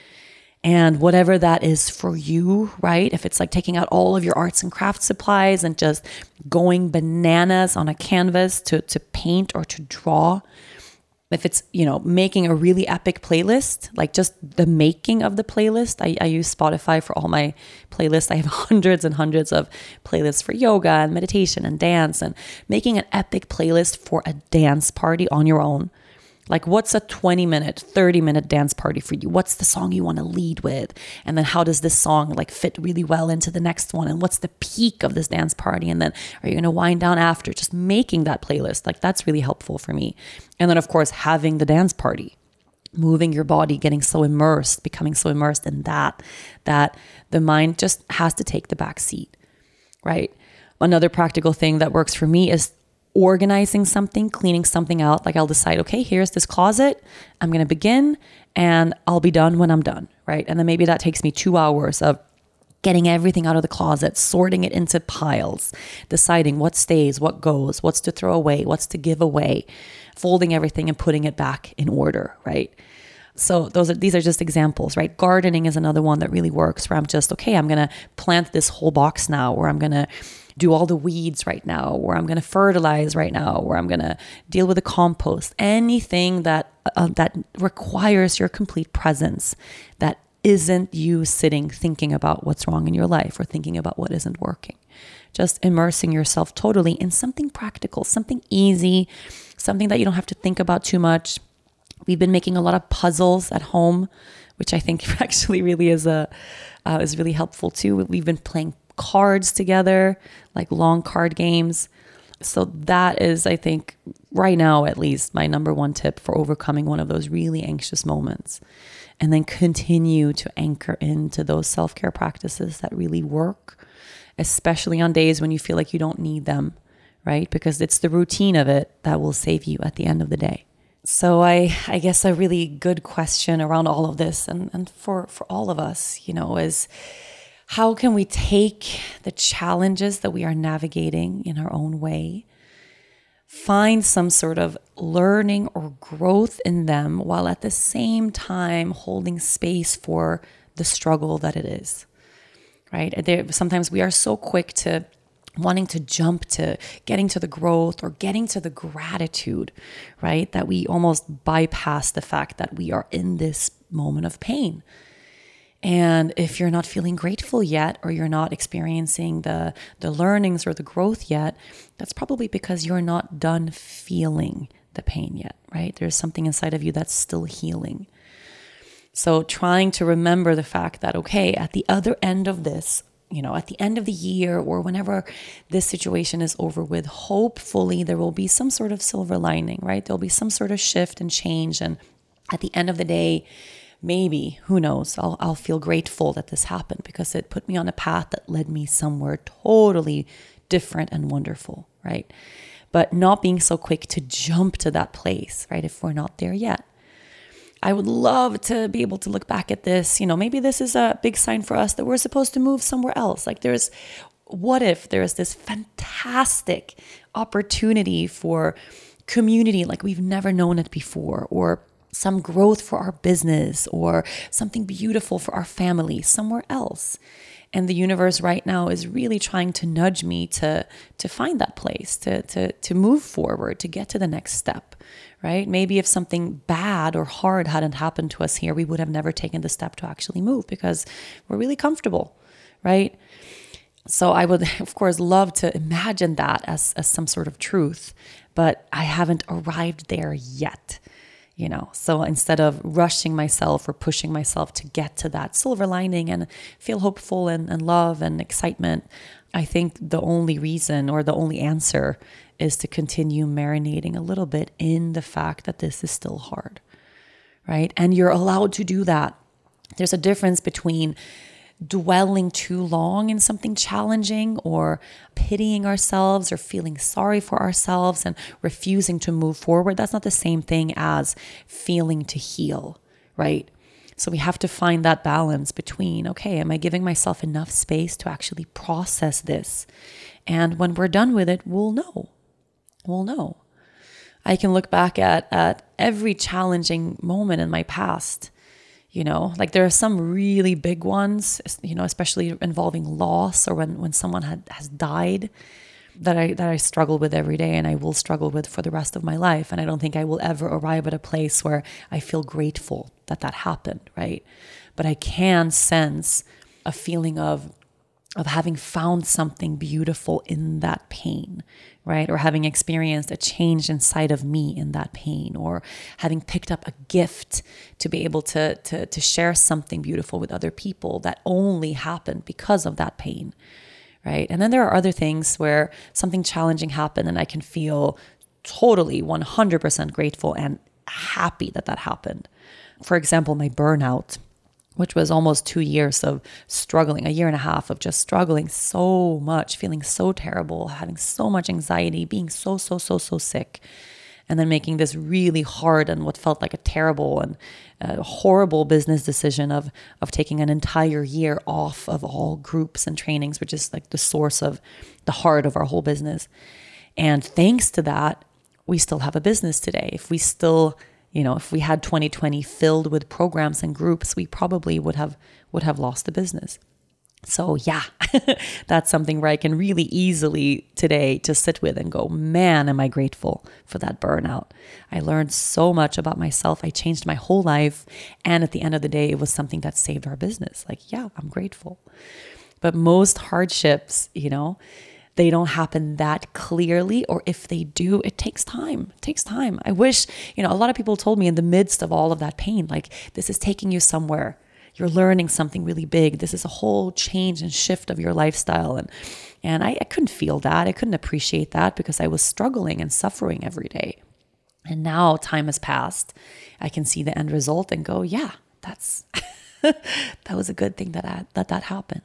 And whatever that is for you, right? If it's like taking out all of your arts and crafts supplies and just going bananas on a canvas to, to paint or to draw. If it's, you know, making a really epic playlist, like just the making of the playlist. I, I use Spotify for all my playlists. I have hundreds and hundreds of playlists for yoga and meditation and dance, and making an epic playlist for a dance party on your own. Like, what's a twenty minute, thirty minute dance party for you? What's the song you want to lead with? And then how does this song like fit really well into the next one? And what's the peak of this dance party? And then are you going to wind down after? Just making that playlist. Like, that's really helpful for me. And then of course, having the dance party, moving your body, getting so immersed, becoming so immersed in that, that the mind just has to take the back seat, right? Another practical thing that works for me is organizing something, cleaning something out. Like, I'll decide, okay, here's this closet. I'm going to begin and I'll be done when I'm done, right? And then maybe that takes me two hours of getting everything out of the closet, sorting it into piles, deciding what stays, what goes, what's to throw away, what's to give away, folding everything and putting it back in order, right? So those are, these are just examples, right? Gardening is another one that really works, where I'm just, okay, I'm going to plant this whole box now, or I'm going to do all the weeds right now, or I'm going to fertilize right now, or I'm going to deal with the compost. Anything that uh, that requires your complete presence, that isn't you sitting thinking about what's wrong in your life or thinking about what isn't working. Just immersing yourself totally in something practical, something easy, something that you don't have to think about too much. We've been making a lot of puzzles at home, which I think actually really is a uh, is really helpful too. We've been playing cards together, like long card games. So that is, I think, right now at least, my number one tip for overcoming one of those really anxious moments. And then continue to anchor into those self-care practices that really work, especially on days when you feel like you don't need them, right? Because it's the routine of it that will save you at the end of the day. So I, I guess a really good question around all of this, and, and for, for all of us, you know, is how can we take the challenges that we are navigating in our own way, find some sort of learning or growth in them, while at the same time holding space for the struggle that it is, right? There, sometimes we are so quick to wanting to jump to getting to the growth or getting to the gratitude, right? That we almost bypass the fact that we are in this moment of pain. And if you're not feeling grateful yet, or you're not experiencing the, the learnings or the growth yet, that's probably because you're not done feeling the pain yet, right? There's something inside of you that's still healing. So trying to remember the fact that, okay, at the other end of this, you know, at the end of the year, or whenever this situation is over with, hopefully there will be some sort of silver lining, right? There'll be some sort of shift and change. And at the end of the day, maybe, who knows, I'll, I'll feel grateful that this happened, because it put me on a path that led me somewhere totally different and wonderful, right? But not being so quick to jump to that place, right? If we're not there yet. I would love to be able to look back at this. You know, maybe this is a big sign for us that we're supposed to move somewhere else. Like there's, what if there's this fantastic opportunity for community like we've never known it before, or some growth for our business, or something beautiful for our family somewhere else. And the universe right now is really trying to nudge me to, to find that place, to, to, to move forward, to get to the next step, right? Maybe if something bad or hard hadn't happened to us here, we would have never taken the step to actually move because we're really comfortable, right? So I would, of course, love to imagine that as, as some sort of truth, but I haven't arrived there yet. You know, so instead of rushing myself or pushing myself to get to that silver lining and feel hopeful and, and love and excitement, I think the only reason or the only answer is to continue marinating a little bit in the fact that this is still hard, right? And you're allowed to do that. There's a difference between dwelling too long in something challenging or pitying ourselves or feeling sorry for ourselves and refusing to move forward. That's not the same thing as feeling to heal, right? So we have to find that balance between, okay, am I giving myself enough space to actually process this? And when we're done with it, we'll know. We'll know. I can look back at, at every challenging moment in my past. You know, like there are some really big ones, you know, especially involving loss or when, when someone had, has died that I that I struggle with every day and I will struggle with for the rest of my life. And I don't think I will ever arrive at a place where I feel grateful that that happened, right? But I can sense a feeling of of having found something beautiful in that pain, right? Or having experienced a change inside of me in that pain, or having picked up a gift to be able to, to, to share something beautiful with other people that only happened because of that pain, right? And then there are other things where something challenging happened and I can feel totally one hundred percent grateful and happy that that happened. For example, my burnout, which was almost two years of struggling, a year and a half of just struggling so much, feeling so terrible, having so much anxiety, being so, so, so, so sick, and then making this really hard and what felt like a terrible and uh, horrible business decision of, of taking an entire year off of all groups and trainings, which is like the source of the heart of our whole business. And thanks to that, we still have a business today. If we still You know, if we had twenty twenty filled with programs and groups, we probably would have would have lost the business. So yeah, that's something where I can really easily today just sit with and go, man, am I grateful for that burnout. I learned so much about myself. I changed my whole life. And at the end of the day, it was something that saved our business. Like, yeah, I'm grateful. But most hardships, you know, they don't happen that clearly, or if they do, it takes time. It takes time. I wish, you know, a lot of people told me in the midst of all of that pain, like, this is taking you somewhere. You're learning something really big. This is a whole change and shift of your lifestyle. And and I, I couldn't feel that. I couldn't appreciate that because I was struggling and suffering every day. And now time has passed. I can see the end result and go, yeah, that's that was a good thing that I, that that happened.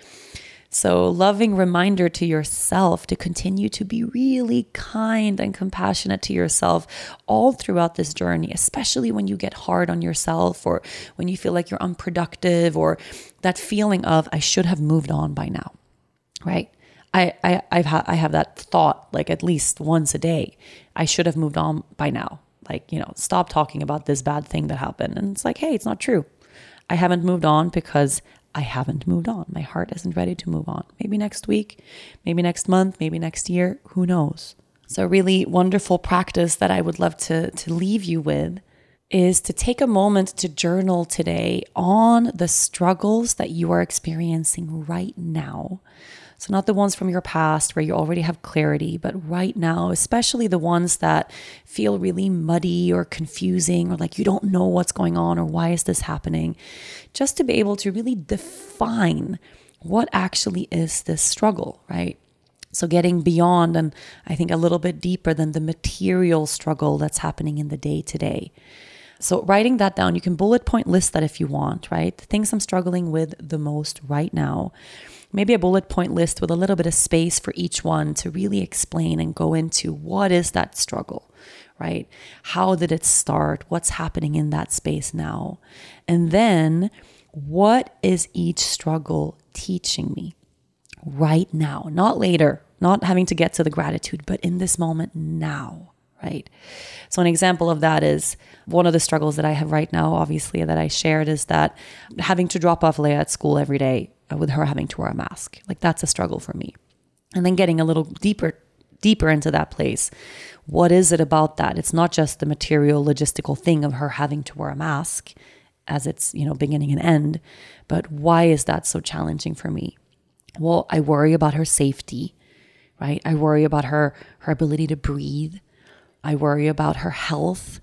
So loving reminder to yourself to continue to be really kind and compassionate to yourself all throughout this journey, especially when you get hard on yourself or when you feel like you're unproductive or that feeling of, I should have moved on by now, right? I, I, I've ha- I have that thought like at least once a day. I should have moved on by now. Like, you know, stop talking about this bad thing that happened. And it's like, hey, it's not true. I haven't moved on because I haven't moved on. My heart isn't ready to move on. Maybe next week, maybe next month, maybe next year, who knows? So a really wonderful practice that I would love to, to leave you with is to take a moment to journal today on the struggles that you are experiencing right now. So not the ones from your past where you already have clarity, but right now, especially the ones that feel really muddy or confusing or like you don't know what's going on or why is this happening, just to be able to really define what actually is this struggle, right? So getting beyond and I think a little bit deeper than the material struggle that's happening in the day to day. So writing that down, you can bullet point list that if you want, right? The things I'm struggling with the most right now. Maybe a bullet point list with a little bit of space for each one to really explain and go into what is that struggle, right? How did it start? What's happening in that space now? And then what is each struggle teaching me right now? Not later, not having to get to the gratitude, but in this moment now, right? So an example of that is one of the struggles that I have right now, obviously, that I shared is that having to drop off Leia at school every day with her having to wear a mask. Like that's a struggle for me. And then getting a little deeper, deeper into that place. What is it about that? It's not just the material logistical thing of her having to wear a mask as its, you know, beginning and end, but why is that so challenging for me? Well, I worry about her safety, right? I worry about her, her ability to breathe. I worry about her health.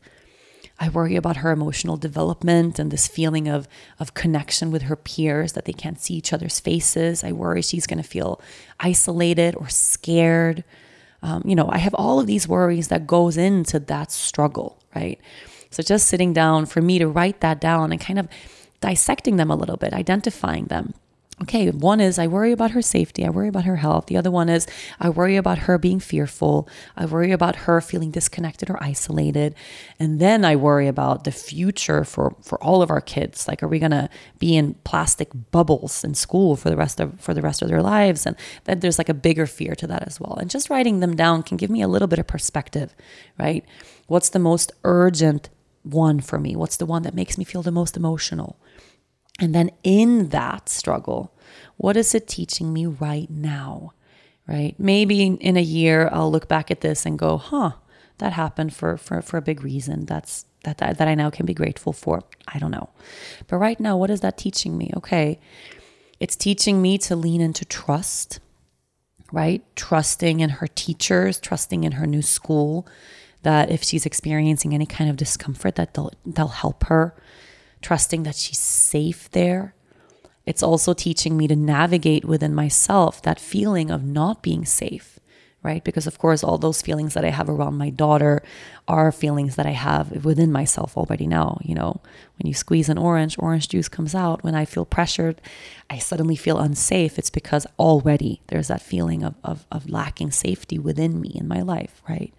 I worry about her emotional development and this feeling of, of connection with her peers, that they can't see each other's faces. I worry she's going to feel isolated or scared. Um, you know, I have all of these worries that goes into that struggle, right? So just sitting down for me to write that down and kind of dissecting them a little bit, identifying them. Okay, one is I worry about her safety. I worry about her health. The other one is I worry about her being fearful. I worry about her feeling disconnected or isolated. And then I worry about the future for, for all of our kids. Like, are we going to be in plastic bubbles in school for the rest of for the rest of their lives? And then there's like a bigger fear to that as well. And just writing them down can give me a little bit of perspective, right? What's the most urgent one for me? What's the one that makes me feel the most emotional? And then in that struggle, what is it teaching me right now, right? Maybe in a year, I'll look back at this and go, huh, that happened for, for, for a big reason. That's that, that, that I now can be grateful for. I don't know. But right now, what is that teaching me? Okay, it's teaching me to lean into trust, right? Trusting in her teachers, trusting in her new school, that if she's experiencing any kind of discomfort, that they'll, they'll help her. Trusting that she's safe there. It's also teaching me to navigate within myself that feeling of not being safe, right? Because of course, all those feelings that I have around my daughter are feelings that I have within myself already now. You know, when you squeeze an orange, orange juice comes out. When I feel pressured, I suddenly feel unsafe. It's because already there's that feeling of, of, of lacking safety within me in my life, right?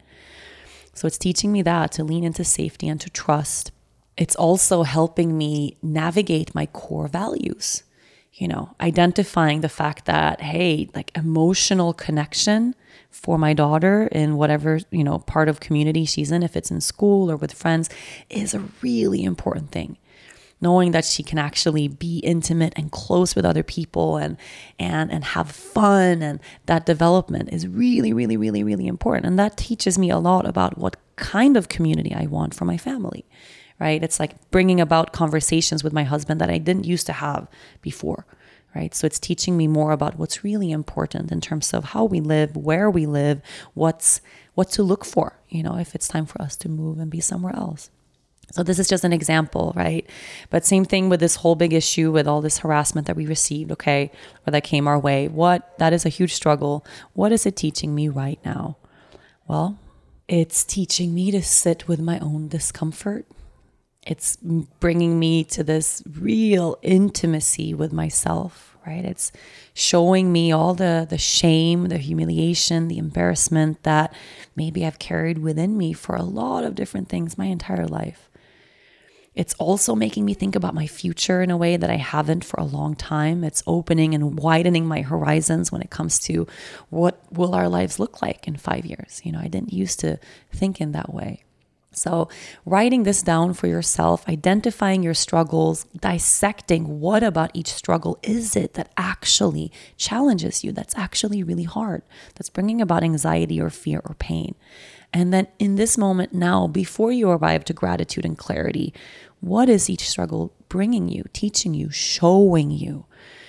So it's teaching me that, to lean into safety and to trust. It's also helping me navigate my core values, you know, identifying the fact that, hey, like emotional connection for my daughter in whatever, you know, part of community she's in, if it's in school or with friends, is a really important thing. Knowing that she can actually be intimate and close with other people and and and have fun, and that development is really, really, really, really important. And that teaches me a lot about what kind of community I want for my family. Right? It's like bringing about conversations with my husband that I didn't used to have before, right? So it's teaching me more about what's really important in terms of how we live, where we live, what's what to look for, you know, if it's time for us to move and be somewhere else. So this is just an example, right? But same thing with this whole big issue with all this harassment that we received, okay, or that came our way. What, that is a huge struggle. What is it teaching me right now? Well, it's teaching me to sit with my own discomfort. It's bringing me to this real intimacy with myself, right? It's showing me all the, the shame, the humiliation, the embarrassment that maybe I've carried within me for a lot of different things my entire life. It's also making me think about my future in a way that I haven't for a long time. It's opening and widening my horizons when it comes to what will our lives look like in five years. You know, I didn't used to think in that way. So writing this down for yourself, identifying your struggles, dissecting what about each struggle is it that actually challenges you, that's actually really hard, that's bringing about anxiety or fear or pain. And then in this moment now, before you arrive to gratitude and clarity, what is each struggle bringing you, teaching you, showing you?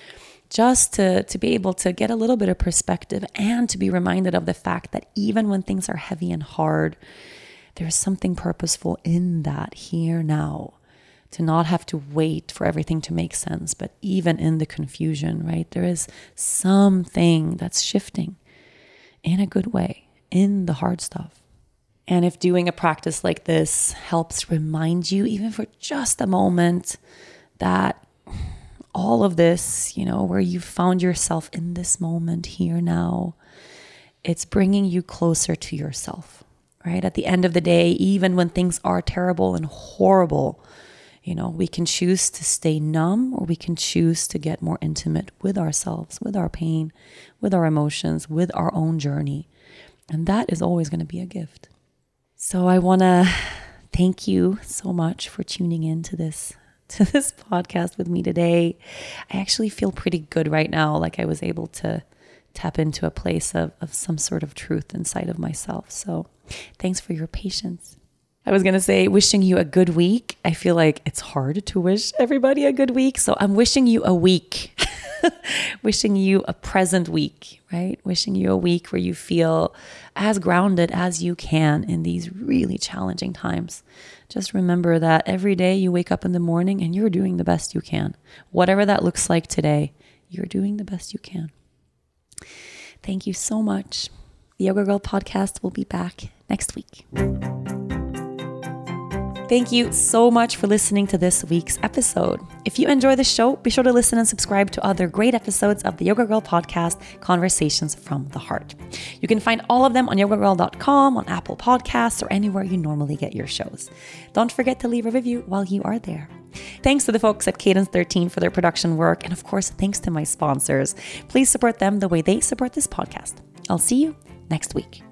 Just to, to be able to get a little bit of perspective and to be reminded of the fact that even when things are heavy and hard, there's something purposeful in that here now, to not have to wait for everything to make sense. But even in the confusion, right, there is something that's shifting in a good way in the hard stuff. And if doing a practice like this helps remind you, even for just a moment, that all of this, you know, where you found yourself in this moment here now, it's bringing you closer to yourself. Right? At the end of the day, even when things are terrible and horrible, you know, we can choose to stay numb, or we can choose to get more intimate with ourselves, with our pain, with our emotions, with our own journey. And that is always going to be a gift. So I want to thank you so much for tuning in to this to this podcast with me today. I actually feel pretty good right now. Like I was able to tap into a place of, of some sort of truth inside of myself. So thanks for your patience. I was going to say wishing you a good week. I feel like it's hard to wish everybody a good week. So I'm wishing you a week, wishing you a present week, right? Wishing you a week where you feel as grounded as you can in these really challenging times. Just remember that every day you wake up in the morning and you're doing the best you can. Whatever that looks like today, you're doing the best you can. Thank you so much. The Yoga Girl podcast will be back next week. Thank you so much for listening to this week's episode. If you enjoy the show, be sure to listen and subscribe to other great episodes of the Yoga Girl podcast, Conversations from the Heart. You can find all of them on yoga girl dot com, on Apple Podcasts, or anywhere you normally get your shows. Don't forget to leave a review while you are there. Thanks to the folks at Cadence thirteen for their production work. And of course, thanks to my sponsors. Please support them the way they support this podcast. I'll see you next week.